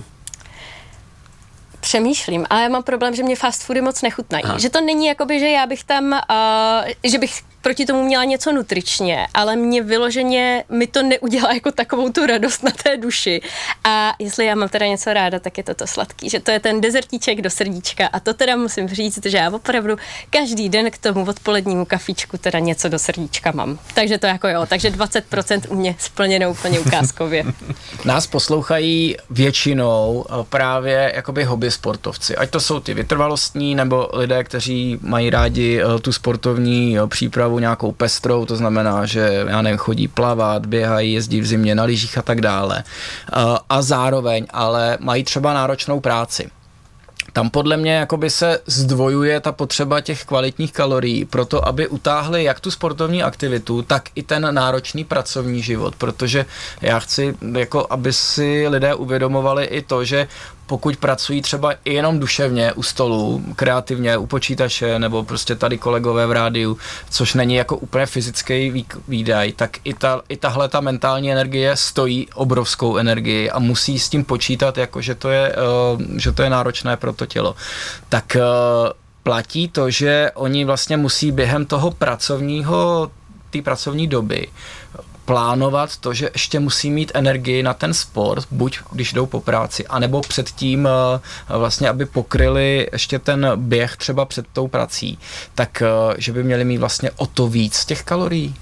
Přemýšlím, ale já mám problém, že mě fast foody moc nechutnají. Aha. Že to není jakoby, že já bych tam, uh, že bych proti tomu měla něco nutričně, ale mě vyloženě, mi to neudělá jako takovou tu radost na té duši. A jestli já mám teda něco ráda, tak je to to sladký, že to je ten dezertíček do srdíčka a to teda musím říct, že já opravdu každý den k tomu odpolednímu kafíčku teda něco do srdíčka mám. Takže to jako jo, takže dvacet procent u mě splněno úplně ukázkově. Nás poslouchají většinou právě jakoby hobby sportovci. Ať to jsou ty vytrvalostní, nebo lidé, kteří mají rádi tu sportovní přípravu nějakou pestrou, to znamená, že já nevím, chodí plavat, běhají, jezdí v zimě na lyžích a tak dále. A zároveň ale mají třeba náročnou práci. Tam podle mě jakoby se zdvojuje ta potřeba těch kvalitních kalorií pro to, aby utáhli jak tu sportovní aktivitu, tak i ten náročný pracovní život, protože já chci, jako aby si lidé uvědomovali i to, že pokud pracují třeba i jenom duševně u stolu, kreativně u počítače nebo prostě tady kolegové v rádiu, což není jako úplně fyzický výdaj, tak i, ta, i tahle ta mentální energie stojí obrovskou energii a musí s tím počítat, jako že to je, uh, že to je náročné pro to tělo. Tak uh, platí to, že oni vlastně musí během toho pracovního, té pracovní doby plánovat to, že ještě musí mít energii na ten sport, buď když jdou po práci, anebo předtím vlastně, aby pokryli ještě ten běh třeba před tou prací, tak že by měli mít vlastně o to víc těch kalorií.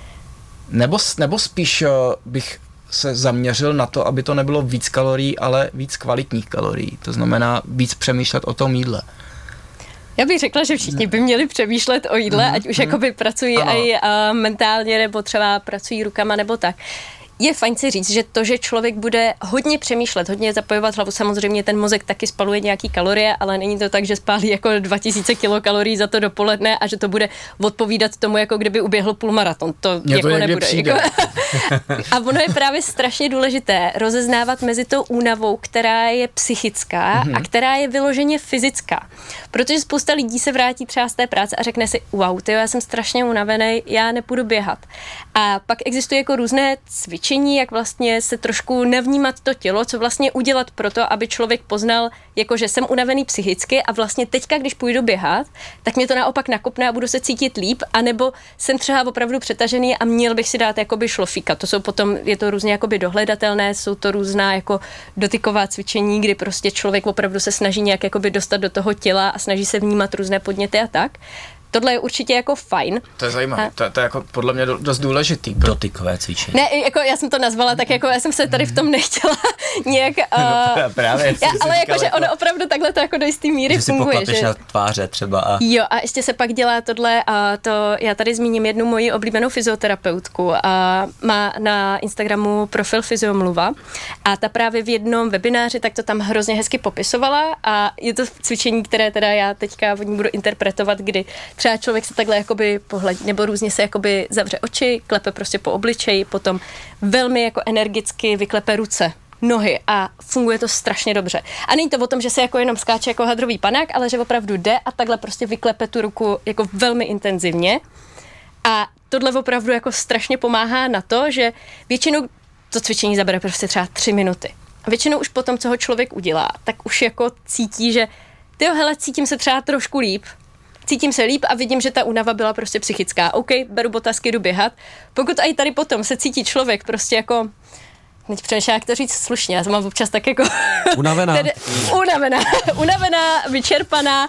Nebo, nebo spíš bych se zaměřil na to, aby to nebylo víc kalorií, ale víc kvalitních kalorií. To znamená víc přemýšlet o tom jídle. Já bych řekla, že všichni by měli přemýšlet o jídle, mm, ať už mm. jakoby pracují ano. i uh, mentálně, nebo třeba pracují rukama, nebo tak. Je fajn si říct, že to, že člověk bude hodně přemýšlet, hodně zapojovat hlavu, samozřejmě ten mozek taky spaluje nějaký kalorie, ale není to tak, že spálí jako dva tisíce kilokalorií za to dopoledne a že to bude odpovídat tomu, jako kdyby uběhl půlmaraton. To Mě jako to nebude. Jako... A ono je právě strašně důležité rozeznávat mezi tou únavou, která je psychická mm-hmm. a která je vyloženě fyzická. Protože spousta lidí se vrátí třeba z té práce a řekne si, wow, tyjo, já jsem strašně unavený, já nepůjdu běhat. A pak existuje jako různé cvičení, jak vlastně se trošku navnímat to tělo, co vlastně udělat pro to, aby člověk poznal, jako že jsem unavený psychicky a vlastně teďka, když půjdu běhat, tak mě to naopak nakopne a budu se cítit líp, anebo jsem třeba opravdu přetažený a měl bych si dát jakoby šlofíka. To jsou potom, je to různě jakoby dohledatelné, jsou to různá jako dotyková cvičení, kdy prostě člověk opravdu se snaží nějak jakoby dostat do toho těla a snaží se vnímat různé podněty a tak. Tohle je určitě jako fajn. To je zajímavé, a... to, to je jako podle mě dost důležitý. Dotykové cvičení. Ne, jako já jsem to nazvala, tak jako já jsem se tady v tom nechtěla nějak... Uh... No, právě. Já, ale jako, že ono opravdu takhle to jako do jistý míry že funguje. Že si poklepeš na tváře třeba. A... Jo, a ještě se pak dělá tohle a to, já tady zmíním jednu moji oblíbenou fyzioterapeutku a má na Instagramu profil Fyziomluva a ta právě v jednom webináři tak to tam hrozně hezky popisovala a je to cvičení, které teda já teďka od ní budu interpretovat, kdy třeba člověk se takhle jakoby pohledí, nebo různě se jakoby zavře oči, klepe prostě po obličeji, potom velmi jako energicky vyklepe ruce, nohy a funguje to strašně dobře. A není to o tom, že se jako jenom skáče jako hadrový panák, ale že opravdu jde a takhle prostě vyklepe tu ruku jako velmi intenzivně. A tohle opravdu jako strašně pomáhá na to, že většinou to cvičení zabere prostě třeba tři minuty. A většinou už potom, co ho člověk udělá, tak už jako cítí, že tyjo, hele, cítím se třeba trošku líp, cítím se líp a vidím, že ta únava byla prostě psychická. OK, beru botasky, jdu běhat. Pokud i tady potom se cítí člověk prostě jako, teď přemýšlím, jak to říct slušně, já to mám občas tak jako... Unavená. Tedy, unavená, unavená, vyčerpaná,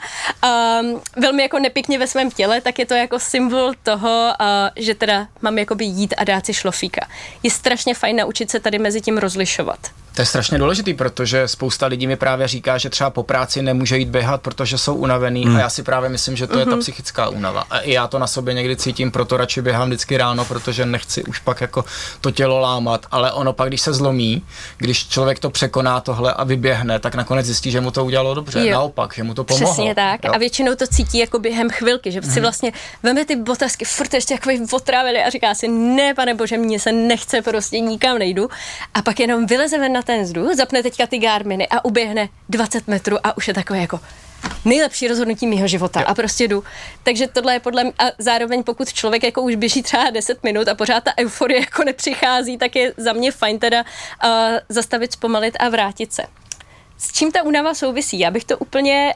um, velmi jako nepěkně ve svém těle, tak je to jako symbol toho, uh, že teda mám jakoby jít a dát si šlofíka. Je strašně fajn naučit se tady mezi tím rozlišovat. To je strašně důležitý, protože spousta lidí mi právě říká, že třeba po práci nemůže jít běhat, protože jsou unavený mm. a já si právě myslím, že to mm-hmm. je ta psychická únava. A i já to na sobě někdy cítím, proto radši běhám vždycky ráno, protože nechci už pak jako to tělo lámat, ale ono pak, když se zlomí, když člověk to překoná tohle a vyběhne, tak nakonec zjistí, že mu to udělalo dobře. Jo. Naopak, že mu to pomohlo. Přesně tak. Jo. A většinou to cítí jako během chvilky, že mm. si vlastně veme ty botasky, furt ještě takový otrávili a říká si, ne, pane bože, mně se nechce, prostě nikam nejdu. A pak jenom vylezeme na ten vzduch, zapne teďka ty Garminy a uběhne dvacet metrů a už je takové jako nejlepší rozhodnutí mého života jo. a prostě jdu. Takže tohle je podle mě, a zároveň pokud člověk jako už běží třeba deset minut a pořád ta euforie jako nepřichází, tak je za mě fajn teda uh, zastavit, zpomalit a vrátit se. S čím ta únava souvisí? Já bych to úplně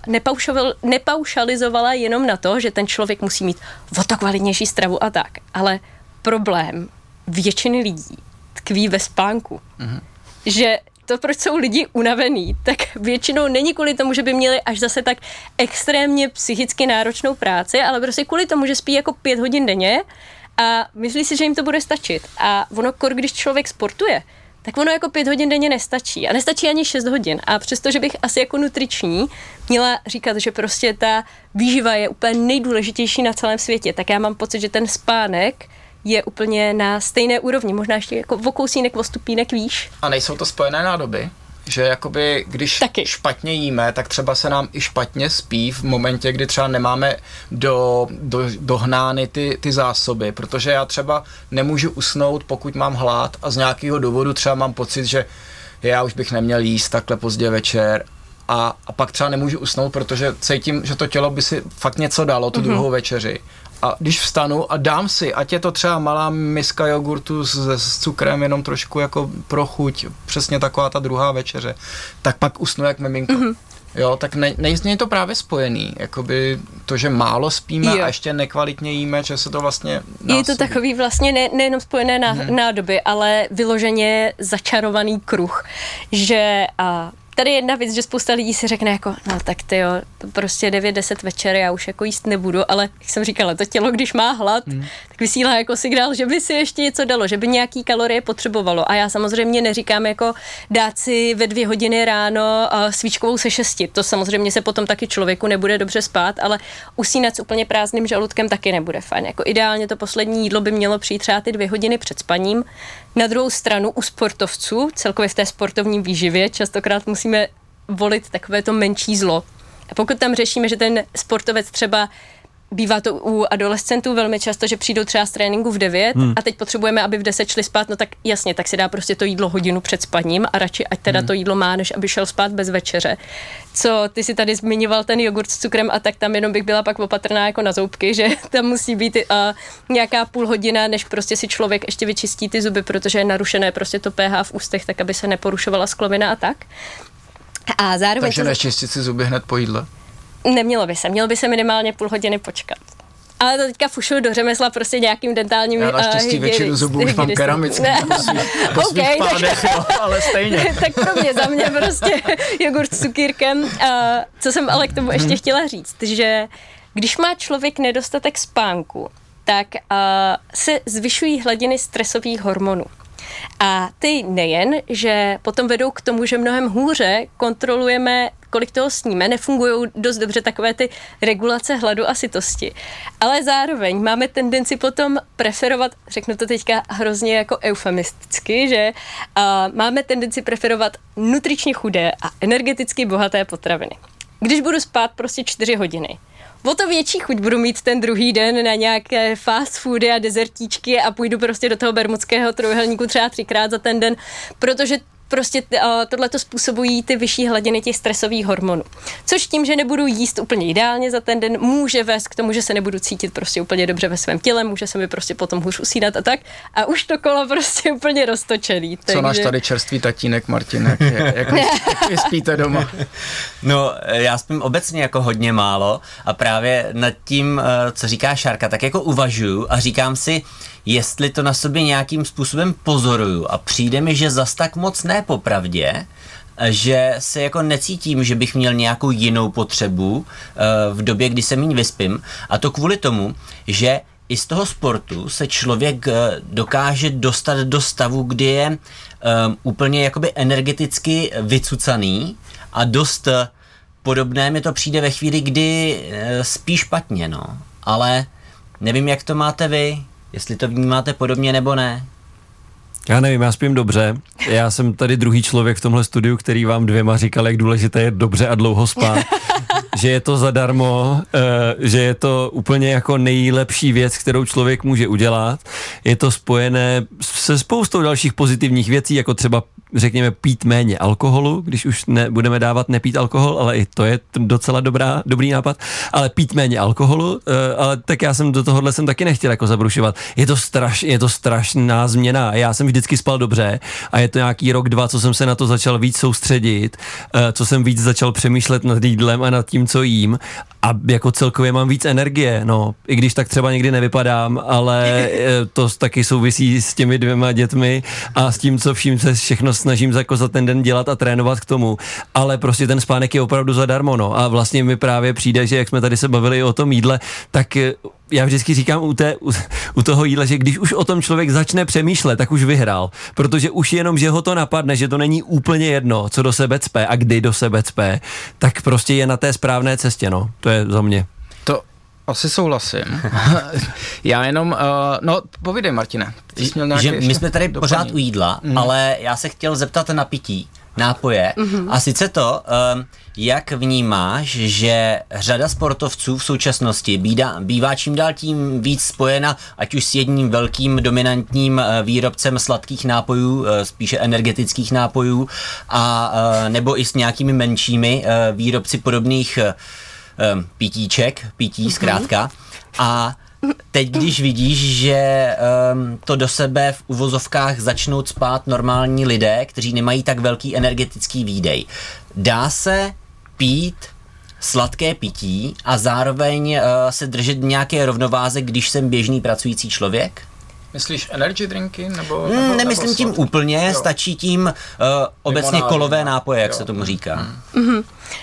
uh, nepaušalizovala jenom na to, že ten člověk musí mít o to kvalitnější stravu a tak, ale problém většiny lidí tkví ve spánku. Mm-hmm. Že to, proč jsou lidi unavený, tak většinou není kvůli tomu, že by měli až zase tak extrémně psychicky náročnou práci, ale prostě kvůli tomu, že spí jako pět hodin denně a myslí si, že jim to bude stačit. A ono, když člověk sportuje, tak ono jako pět hodin denně nestačí. A nestačí ani šest hodin. A přesto, že bych asi jako nutriční měla říkat, že prostě ta výživa je úplně nejdůležitější na celém světě, tak já mám pocit, že ten spánek je úplně na stejné úrovni, možná ještě jako o kousínek, o stupínek výš. A nejsou to spojené nádoby? Že jakoby, když Taky. špatně jíme, tak třeba se nám i špatně spí v momentě, kdy třeba nemáme do, do, dohnány ty, ty zásoby, protože já třeba nemůžu usnout, pokud mám hlad a z nějakého důvodu třeba mám pocit, že já už bych neměl jíst takhle pozdě večer a, a pak třeba nemůžu usnout, protože cítím, že to tělo by si fakt něco dalo, tu mm-hmm. druhou večeři. A když vstanu a dám si, ať je to třeba malá miska jogurtu s, s cukrem, jenom trošku jako pro chuť, přesně taková ta druhá večeře, tak pak usnu jak miminko. Mm-hmm. Jo, tak ne, nejsme to právě spojený, jakoby to, že málo spíme jo. a ještě nekvalitně jíme, že se to vlastně násobí. Je to takový vlastně ne, nejenom spojené ná, mm-hmm. nádoby, ale vyloženě začarovaný kruh, že a tady jedna věc, že spousta lidí si řekne jako, no tak ty jo, prostě devět deset večer, já už jako jíst nebudu, ale jak jsem říkala, to tělo, když má hlad, hmm. tak vysílá jako signál, že by si ještě něco dalo, že by nějaký kalorie potřebovalo. A já samozřejmě neříkám jako dát si ve dvě hodiny ráno uh, svíčkovou se šesti. To samozřejmě se potom taky člověku nebude dobře spát, ale usínat s úplně prázdným žaludkem taky nebude fajn. Jako ideálně to poslední jídlo by mělo přijít třeba ty dvě hodiny před spaním. Na druhou stranu u sportovců, celkově v té sportovní výživě, častokrát musíme volit takové to menší zlo. A pokud tam řešíme, že ten sportovec třeba bývá to u adolescentů velmi často, že přijdou třeba z tréninku v devět hmm. a teď potřebujeme, aby v deset šli spát, no tak jasně, tak si dá prostě to jídlo hodinu před spaním a radši ať teda hmm. to jídlo má, než aby šel spát bez večeře. Co ty si tady zmiňoval ten jogurt s cukrem a tak tam jenom bych byla pak opatrná jako na zoubky, že tam musí být uh, nějaká půl hodina, než prostě si člověk ještě vyčistí ty zuby, protože je narušené prostě to pH v ústech, tak aby se neporušovala sklovina a tak. A zároveň Takže to... nečistit si zuby hned po jídle? Nemělo by se, mělo by se minimálně půl hodiny počkat. Ale to teďka fušuju do řemesla prostě nějakým dentálním Já naštěstí uh, většinu zubů už mám keramický po svých, po svých okay, pádech, tak, jo, ale stejně. Tak pro mě, za mě prostě jogurt s cukýrkem. Uh, co jsem ale k tomu ještě chtěla říct, že když má člověk nedostatek spánku, tak uh, se zvyšují hladiny stresových hormonů. A ty nejen, že potom vedou k tomu, že mnohem hůře kontrolujeme, kolik toho sníme, nefungují dost dobře takové ty regulace hladu a sytosti, ale zároveň máme tendenci potom preferovat, řeknu to teďka hrozně jako eufemisticky, že uh, máme tendenci preferovat nutričně chudé a energeticky bohaté potraviny. Když budu spát prostě čtyři hodiny, o to větší chuť budu mít ten druhý den na nějaké fast foody a dezertíčky a půjdu prostě do toho bermudského trojúhelníku třeba třikrát za ten den, protože prostě uh, tohleto způsobují ty vyšší hladiny těch stresových hormonů. Což tím, že nebudu jíst úplně ideálně za ten den, může vést k tomu, že se nebudu cítit prostě úplně dobře ve svém těle, může se mi prostě potom hůř usínat a tak. A už to kolo prostě úplně roztočený. Co takže... náš tady čerstvý tatínek Martinek, jak, jak, jak vy spíte doma? No, já spím obecně jako hodně málo a právě nad tím, co říká Šárka, tak jako uvažuju a říkám si, jestli to na sobě nějakým způsobem pozoruju a přijde mi, že zas tak moc ne popravdě, že se jako necítím, že bych měl nějakou jinou potřebu v době, kdy se míň vyspím, a to kvůli tomu, že i z toho sportu se člověk dokáže dostat do stavu, kdy je um, úplně jakoby energeticky vycucaný a dost podobné mi to přijde ve chvíli, kdy uh, spí špatně, no. Ale nevím, jak to máte vy, jestli to vnímáte podobně nebo ne. Já nevím, já spím dobře. Já jsem tady druhý člověk v tomhle studiu, který vám dvěma říkal, jak důležité je dobře a dlouho spát. Že je to zadarmo, že je to úplně jako nejlepší věc, kterou člověk může udělat. Je to spojené se spoustou dalších pozitivních věcí, jako třeba řekněme pít méně alkoholu, když už nebudeme dávat nepít alkohol, ale i to je docela dobrá, dobrý nápad, ale pít méně alkoholu, ale tak já jsem do tohohle jsem taky nechtěl jako zabrušovat. Je to straš, je to strašná změna. Já jsem vždycky spal dobře a je to nějaký rok, dva, co jsem se na to začal víc soustředit, co jsem víc začal přemýšlet nad jídlem a nad tím, co jím, a jako celkově mám víc energie, no, i když tak třeba někdy nevypadám, ale to taky souvisí s těmi dvěma dětmi a s tím, co vším se všechno snažím jako za ten den dělat a trénovat k tomu, ale prostě ten spánek je opravdu zadarmo, no, a vlastně mi právě přijde, že jak jsme tady se bavili o tom jídle, tak já vždycky říkám u, té, u, u toho jídla, že když už o tom člověk začne přemýšlet, tak už vyhrál, protože už jenom, že ho to napadne, že to není úplně jedno, co do sebe cpe a kdy do sebe cpe, tak prostě je na té správné cestě, no, to je za mě. To asi souhlasím. Já jenom, uh, no povídej, Martine. Ty jsi měl že my jsme tady doplní. Pořád u jídla, mm. ale já se chtěl zeptat na pití, nápoje, mm-hmm. a sice to, um, jak vnímáš, že řada sportovců v současnosti bývá, bývá čím dál tím víc spojena, ať už s jedním velkým dominantním výrobcem sladkých nápojů, spíše energetických nápojů, a nebo i s nějakými menšími výrobci podobných pitíček, pití zkrátka. A teď, když vidíš, že um, to do sebe v uvozovkách začnou cpát normální lidé, kteří nemají tak velký energetický výdej, dá se pít sladké pití a zároveň uh, se držet nějaké rovnováze, když jsem běžný pracující člověk? Myslíš energy drinky? Nebo, mm, nebo nemyslím nebo tím úplně, jo. Stačí tím uh, obecně Limonády, kolové nápoje, jak jo. se tomu říká. Mm. Mm-hmm.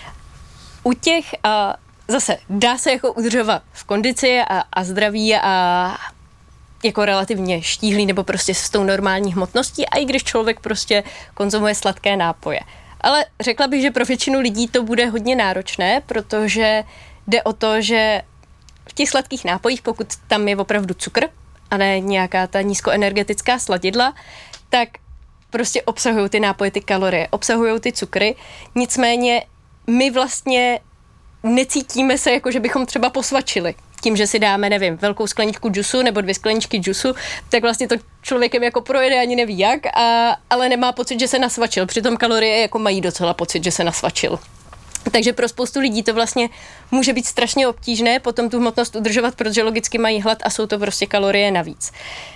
U těch uh, zase dá se jako udržovat v kondici a, a zdraví a jako relativně štíhlý nebo prostě s tou normální hmotností, a i když člověk prostě konzumuje sladké nápoje. Ale řekla bych, že pro většinu lidí to bude hodně náročné, protože jde o to, že v těch sladkých nápojích, pokud tam je opravdu cukr a ne nějaká ta nízkoenergetická sladidla, tak prostě obsahují ty nápoje ty kalorie, obsahují ty cukry, nicméně my vlastně necítíme se jako, že bychom třeba posvačili. Tím, že si dáme, nevím, velkou skleničku džusu nebo dvě skleničky džusu, tak vlastně to člověkem jako projede, ani neví jak, a, ale nemá pocit, že se nasvačil. Přitom kalorie jako mají docela pocit, že se nasvačil. Takže pro spoustu lidí to vlastně může být strašně obtížné potom tu hmotnost udržovat, protože logicky mají hlad a jsou to prostě kalorie navíc.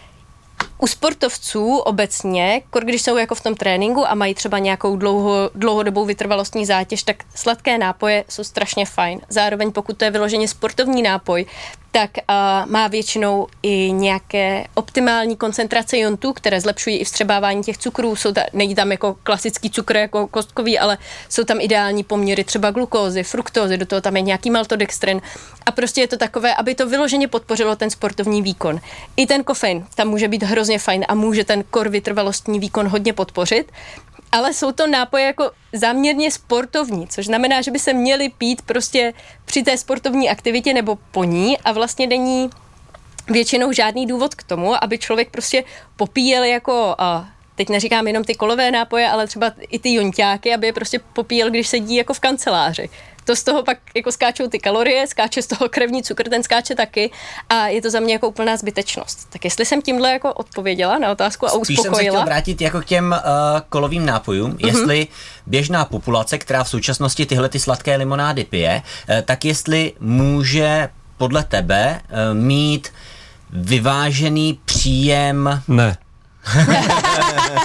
U sportovců obecně, když jsou jako v tom tréninku a mají třeba nějakou dlouho, dlouhodobou vytrvalostní zátěž, tak sladké nápoje jsou strašně fajn. Zároveň pokud to je vyloženě sportovní nápoj, tak uh, má většinou i nějaké optimální koncentrace iontů, které zlepšují i vstřebávání těch cukrů. Jsou ta, není tam jako klasický cukr jako kostkový, ale jsou tam ideální poměry třeba glukózy, fruktózy, do toho tam je nějaký maltodextrin. A prostě je to takové, aby to vyloženě podpořilo ten sportovní výkon. I ten kofein tam může být hrozně fajn a může ten kor vytrvalostní výkon hodně podpořit. Ale jsou to nápoje jako záměrně sportovní, což znamená, že by se měly pít prostě při té sportovní aktivitě nebo po ní, a vlastně není většinou žádný důvod k tomu, aby člověk prostě popíjel jako, a teď neříkám jenom ty kolové nápoje, ale třeba i ty jonťáky, aby je prostě popíjel, když sedí jako v kanceláři. To z toho pak jako skáčou ty kalorie, skáče z toho krevní cukr, ten skáče taky, a je to za mě jako úplná zbytečnost. Tak jestli jsem tímhle jako odpověděla na otázku a uspokojila. Spíš jsem se chtěl vrátit jako k těm uh, kolovým nápojům, mm-hmm. jestli běžná populace, která v současnosti tyhle ty sladké limonády pije, uh, tak jestli může podle tebe uh, mít vyvážený příjem. Ne.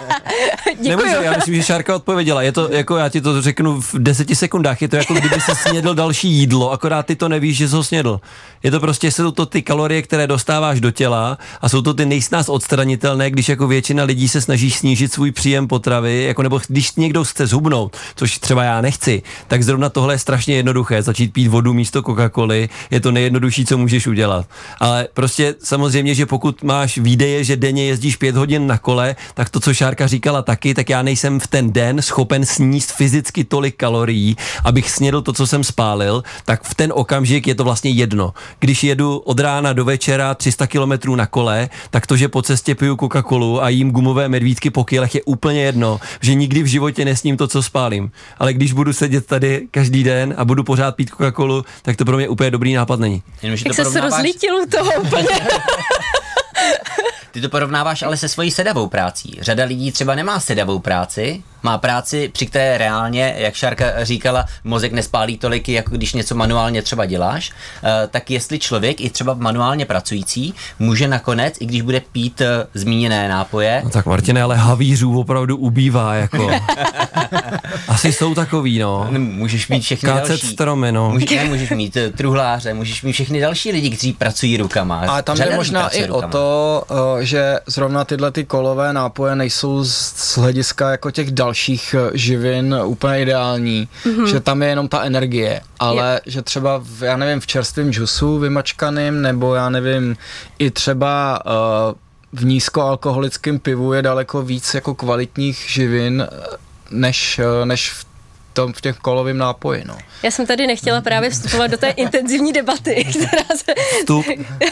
Nemůžu, já myslím, že Šárka odpověděla. Je to, jako já ti to řeknu v deseti sekundách, je to jako kdyby si snědl další jídlo, akorát ty to nevíš, že jsi ho snědl. Je to prostě, jsou to ty kalorie, které dostáváš do těla a jsou to ty nejsnáz odstranitelné, když jako většina lidí se snaží snížit svůj příjem potravy, jako nebo když někdo chce zhubnout, což třeba já nechci, tak zrovna tohle je strašně jednoduché, začít pít vodu místo Coca-Coly, je to nejjednodušší, co můžeš udělat. Ale prostě samozřejmě, že pokud máš výdeje, že denně jezdíš pět hodin na kole, tak to, co Šárka říkala taky, tak já nejsem v ten den schopen sníst fyzicky tolik kalorií, abych snědl to, co jsem spálil, tak v ten okamžik je to vlastně jedno. Když jedu od rána do večera tři sta kilometrů na kole, tak to, že po cestě piju Coca-Colu a jím gumové medvídky po kilech, je úplně jedno, že nikdy v životě nesním to, co spálím. Ale když budu sedět tady každý den a budu pořád pít Coca-Colu, tak to pro mě úplně dobrý nápad není. Jak se porovnáváš... rozlítil u toho úplně. Ty to porovnáváš ale se svojí sedavou prací. Řada lidí třeba nemá sedavou práci, má práci, při které reálně, jak Šárka říkala, mozek nespálí tolik, jako když něco manuálně třeba děláš, uh, tak jestli člověk, i třeba manuálně pracující, může nakonec, i když bude pít uh, zmíněné nápoje... No tak Martine, ale havířů opravdu ubývá, jako. Asi jsou takový, no. Můžeš mít všechny Kácet další. Stromy, no. Můžeš, ne, můžeš mít uh, truhláře, můžeš mít všechny další lidi, kteří pracují rukama. A tam Řada je možná i rukama. O to, uh, že zrovna tyhle ty kolové nápoje nejsou z, z hlediska jako těch dalších živin úplně ideální, mm-hmm. že tam je jenom ta energie, ale je. Že třeba v, já nevím, v čerstvém džusu vymačkaným, nebo já nevím, i třeba uh, v nízkoalkoholickém pivu je daleko víc jako kvalitních živin, než, než v tom, v těch kolovým nápoji, no. Já jsem tady nechtěla právě vstupovat do té intenzivní debaty, která se Vstup.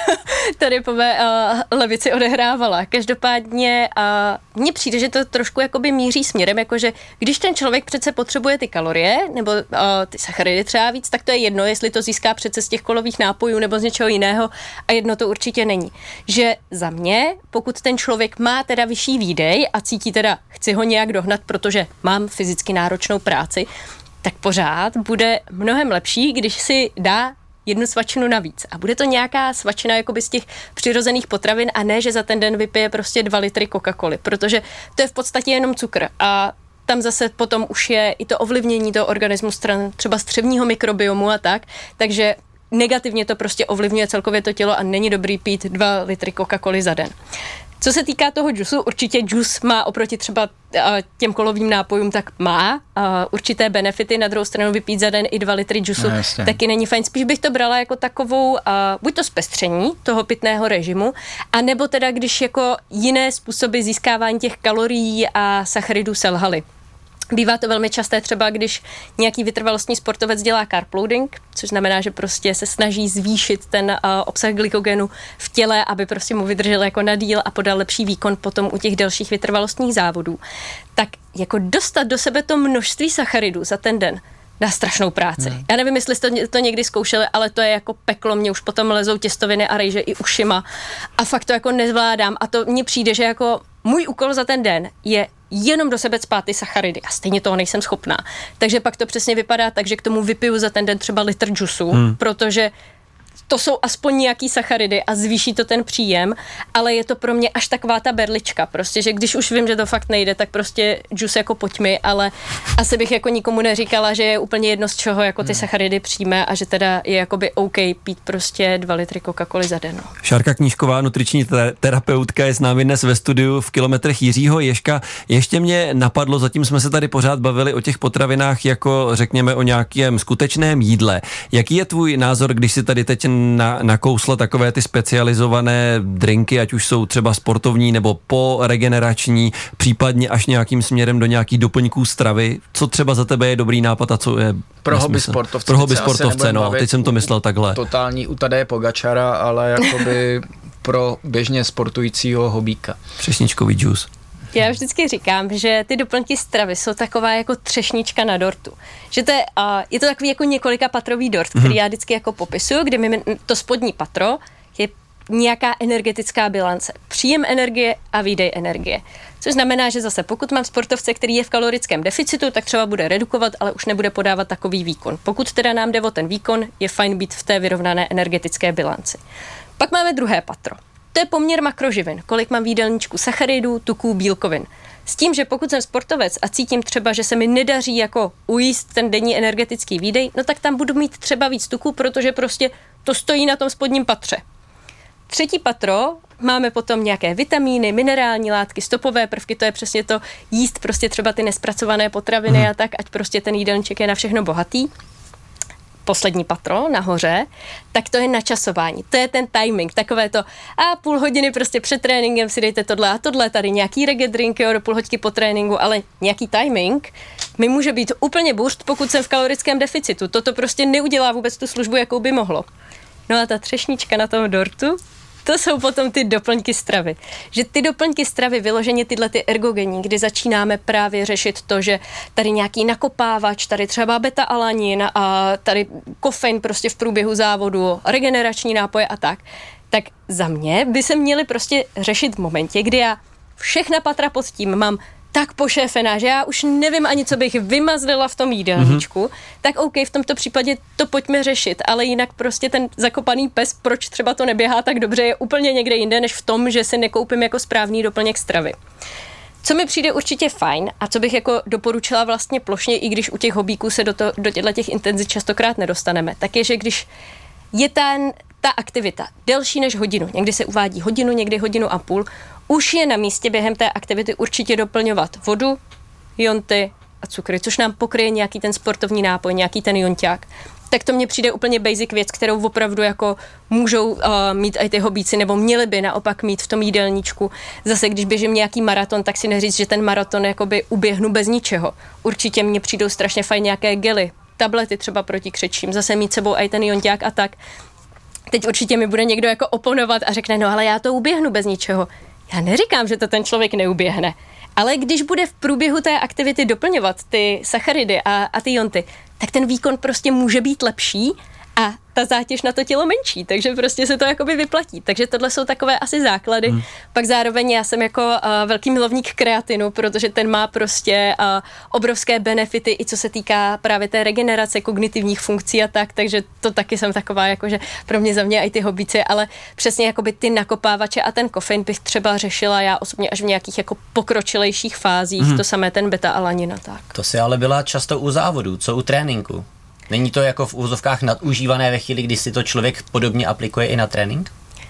tady po mé uh, levici odehrávala. Každopádně uh, mně přijde, že to trošku jakoby míří směrem, jakože když ten člověk přece potřebuje ty kalorie, nebo uh, ty sacharidy třeba víc, tak to je jedno, jestli to získá přece z těch kolových nápojů nebo z něčeho jiného, a jedno to určitě není. Že za mě, pokud ten člověk má teda vyšší výdej a cítí teda, chci ho nějak dohnat, protože mám fyzicky náročnou práci, tak pořád bude mnohem lepší, když si dá jednu svačinu navíc. A bude to nějaká svačina jakoby z těch přirozených potravin a ne, že za ten den vypije prostě dva litry Coca-Coly, protože to je v podstatě jenom cukr a tam zase potom už je i to ovlivnění toho organismu stran třeba střevního mikrobiomu a tak, takže negativně to prostě ovlivňuje celkově to tělo a není dobrý pít dva litry Coca-Coly za den. Co se týká toho džusu, určitě džus má oproti třeba těm kolovým nápojům, tak má určité benefity. Na druhou stranu vypít za den i dva litry džusu no, taky není fajn. Spíš bych to brala jako takovou, buď to zpestření toho pitného režimu, anebo teda, když jako jiné způsoby získávání těch kalorií a sacharidů selhaly. Bývá to velmi časté třeba, když nějaký vytrvalostní sportovec dělá carploading, což znamená, že prostě se snaží zvýšit ten uh, obsah glykogenu v těle, aby prostě mu vydržel jako na díl a podal lepší výkon potom u těch dalších vytrvalostních závodů. Tak jako dostat do sebe to množství sacharidů za ten den dá strašnou práci. Hmm. Já nevím, jestli jste to, to někdy zkoušeli, ale to je jako peklo, mě už potom lezou těstoviny a rejže i ušima a fakt to jako nezvládám a to mně přijde, že jako můj úkol za ten den je jenom do sebe cpát ty sacharidy a stejně toho nejsem schopná. Takže pak to přesně vypadá tak, že k tomu vypiju za ten den třeba litr džusu, hmm. protože to jsou aspoň nějaký sacharidy a zvýší to ten příjem, ale je to pro mě až taková ta berlička, prostě, že když už vím, že to fakt nejde, tak prostě džus jako pojď mi, ale asi bych jako nikomu neříkala, že je úplně jedno z čeho jako ty sacharidy přijme a že teda je jakoby OK pít prostě dva litry Coca-Coly za den. No. Šárka Knížková, nutriční terapeutka, je s námi dnes ve studiu v Kilometrech Jiřího Ježka. Ještě mě napadlo, zatím jsme se tady pořád bavili o těch potravinách jako řekněme o nějakém skutečném jídle. Jaký je tvůj názor, když si tady teď Na, nakousla takové ty specializované drinky, ať už jsou třeba sportovní nebo po regenerační, případně až nějakým směrem do nějakých doplňků stravy. Co třeba za tebe je dobrý nápad a co je pro hobby sportovce? Pro hobby sportovce, no, teď jsem to myslel takhle. Totální u Tadeje Pogačara, ale jakoby pro běžně sportujícího hobíka. Třešničkový džus. Já vždycky říkám, že ty doplňky stravy jsou taková jako třešnička na dortu. Že to je, uh, je to takový jako několika patrový dort, který mm-hmm. já vždycky jako popisuju, kde mi to spodní patro je nějaká energetická bilance. Příjem energie a výdej energie. Což znamená, že zase pokud mám sportovce, který je v kalorickém deficitu, tak třeba bude redukovat, ale už nebude podávat takový výkon. Pokud teda nám jde o ten výkon, je fajn být v té vyrovnané energetické bilanci. Pak máme druhé patro. To je poměr makroživin, kolik mám v jídelníčku sacharidů, tuků, bílkovin. S tím, že pokud jsem sportovec a cítím třeba, že se mi nedaří jako ujíst ten denní energetický výdej, no tak tam budu mít třeba víc tuků, protože prostě to stojí na tom spodním patře. Třetí patro máme potom nějaké vitamíny, minerální látky, stopové prvky, to je přesně to jíst prostě třeba ty nespracované potraviny hmm. a tak, ať prostě ten jídelníček je na všechno bohatý. Poslední patro nahoře, tak to je načasování. To je ten timing, takové to a půl hodiny prostě před tréninkem si dejte tohle a tohle, tady nějaký reggae drink, jo, do půl hoďky po tréninku, ale nějaký timing mi může být úplně boost, pokud jsem v kalorickém deficitu. Toto prostě neudělá vůbec tu službu, jakou by mohlo. No a ta třešnička na tom dortu, to jsou potom ty doplňky stravy. Že ty doplňky stravy, vyloženě tyhle ty ergogenní, kdy začínáme právě řešit to, že tady nějaký nakopávač, tady třeba beta-alanin a tady kofein prostě v průběhu závodu, regenerační nápoje a tak, tak za mě by se měly prostě řešit v momentě, kdy já všechna patra pod tím mám tak pošéfená, že já už nevím ani, co bych vymazlila v tom jídelníčku, mm-hmm. tak OK, v tomto případě to pojďme řešit, ale jinak prostě ten zakopaný pes, proč třeba to neběhá tak dobře, je úplně někde jinde, než v tom, že si nekoupím jako správný doplněk stravy. Co mi přijde určitě fajn a co bych jako doporučila vlastně plošně, i když u těch hobíků se do, to, do těchto těch intenzit častokrát nedostaneme, tak je, že když je ten, ta aktivita delší než hodinu, někdy se uvádí hodinu, někdy hodinu a půl, už je na místě během té aktivity určitě doplňovat vodu, jonty a cukry, což nám pokryje nějaký ten sportovní nápoj, nějaký ten jonťák. Tak to mně přijde úplně basic věc, kterou opravdu jako můžou uh, mít i ty hobíci, nebo měli by naopak mít v tom jídelníčku. Zase, když běžím nějaký maraton, tak si neříct, že ten maraton jakoby uběhnu bez ničeho. Určitě mně přijdou strašně fajn nějaké gely, tablety třeba proti křečím, zase mít sebou i ten jonťák a tak. Teď určitě mi bude někdo jako oponovat a řekne, no ale já to uběhnu bez ničeho. Já neříkám, že to ten člověk neuběhne, ale když bude v průběhu té aktivity doplňovat ty sacharidy a, a ty jonty, tak ten výkon prostě může být lepší a ta zátěž na to tělo menší, takže prostě se to jakoby vyplatí. Takže tohle jsou takové asi základy. Hmm. Pak zároveň já jsem jako uh, velký milovník kreatinu, protože ten má prostě uh, obrovské benefity, i co se týká právě té regenerace, kognitivních funkcí a tak, takže to taky jsem taková, jakože pro mě za mě i ty hobíci, ale přesně jakoby ty nakopávače a ten kofein bych třeba řešila já osobně až v nějakých jako pokročilejších fázích, hmm. to samé ten beta-alanin a tak. To si ale byla často u závodu, co u tréninku? Není to jako v úzovkách nadužívané ve chvíli, kdy si to člověk podobně aplikuje i na trénink?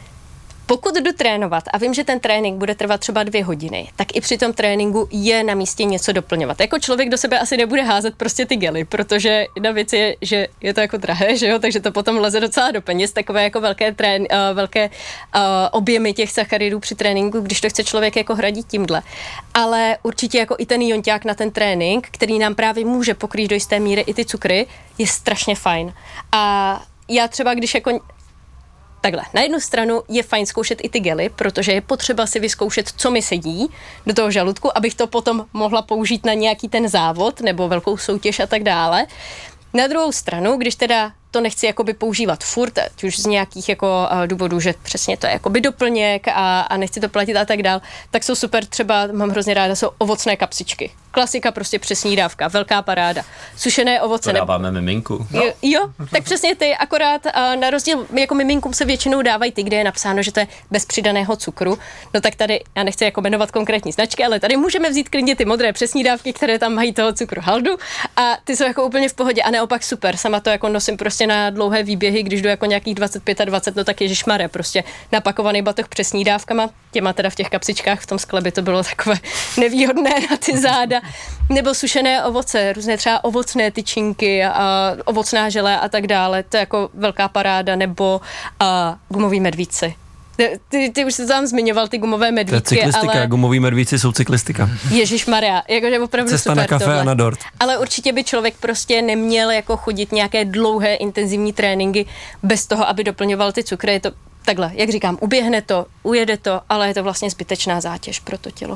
Pokud jdu trénovat a vím, že ten trénink bude trvat třeba dvě hodiny, tak i při tom tréninku je na místě něco doplňovat. Jako člověk do sebe asi nebude házet prostě ty gely, protože jedna věc je, že je to jako drahé, že jo, takže to potom leze docela do peněz, takové jako velké, trén, uh, velké uh, objemy těch sacharidů při tréninku, když to chce člověk jako hradit tímhle. Ale určitě jako i ten jonťák na ten trénink, který nám právě může pokrýt do jisté míry i ty cukry, je strašně fajn. A já třeba, když jako takhle, na jednu stranu je fajn zkoušet i ty gely, protože je potřeba si vyzkoušet, co mi sedí do toho žaludku, abych to potom mohla použít na nějaký ten závod nebo velkou soutěž a tak dále. Na druhou stranu, když teda to nechci jakoby používat furt, ať už z nějakých jako uh, důvodů, že přesně to je jakoby doplněk a, a nechci to platit a tak dál, tak jsou super, třeba mám hrozně ráda, jsou ovocné kapsičky. Klasika prostě přesní dávka, velká paráda. Sušené ovoce. To dáváme miminku. No. Jo, jo, tak přesně ty, akorát uh, na rozdíl, jako miminkům se většinou dávají ty, kde je napsáno, že to je bez přidaného cukru. No tak tady, já nechci jako jmenovat konkrétní značky, ale tady můžeme vzít klidně ty modré přesní dávky, které tam mají toho cukru haldu a ty jsou jako úplně v pohodě a naopak super, sama to jako nosím prostě na dlouhé výběhy, když jdu jako nějakých dvacet pět a dvacet, no tak ježišmarja, prostě napakovaný batoh přesní dávkama, těma teda v těch kapsičkách v tom skle by to bylo takové nevýhodné na ty záda, nebo sušené ovoce, různé třeba ovocné tyčinky a ovocná želé a tak dále, to je jako velká paráda, nebo a gumový medvídci. Ty, ty už jsi tam zmiňoval ty gumové medvídky, to je cyklistika, ale gumoví medvídci jsou cyklistika. Ježišmarja, jakože opravdu cesta super na kafe tohle. A na dort. Ale určitě by člověk prostě neměl jako chodit nějaké dlouhé intenzivní tréninky bez toho, aby doplňoval ty cukry. Je to takhle, jak říkám, uběhne to, ujede to, ale je to vlastně zbytečná zátěž pro to tělo.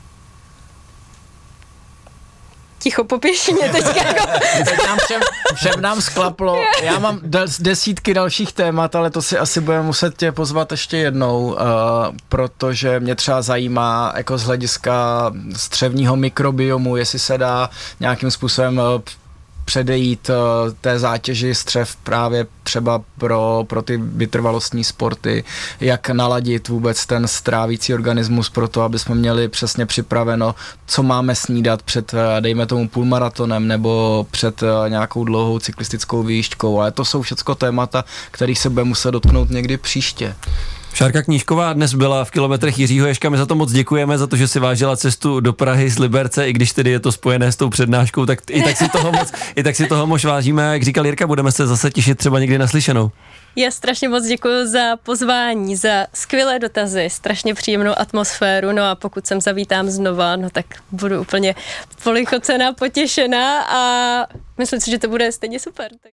Ticho po pěšině teďka. Jako. Teď nám všem, všem nám sklaplo. Já mám des, desítky dalších témat, ale to si asi budeme muset tě pozvat ještě jednou, uh, protože mě třeba zajímá jako z hlediska střevního mikrobiomu, jestli se dá nějakým způsobem uh, předejít uh, té zátěži střev právě třeba pro, pro ty vytrvalostní sporty, jak naladit vůbec ten strávící organismus pro to, aby jsme měli přesně připraveno, co máme snídat před, dejme tomu, půlmaratonem nebo před nějakou dlouhou cyklistickou výšťkou, ale to jsou všechno témata, kterých se bude muset dotknout někdy příště. Šárka Knížková dnes byla v kilometrech Jiřího Ježka, my za to moc děkujeme, za to, že si vážila cestu do Prahy z Liberce, i když tedy je to spojené s tou přednáškou, tak i tak si toho moc, i tak si toho moc vážíme. Jak říkal Jirka, budeme se zase těšit třeba někdy naslyšenou. Já strašně moc děkuji za pozvání, za skvělé dotazy, strašně příjemnou atmosféru, no a pokud sem zavítám znova, no tak budu úplně polichocená, potěšená a myslím si, že to bude stejně super.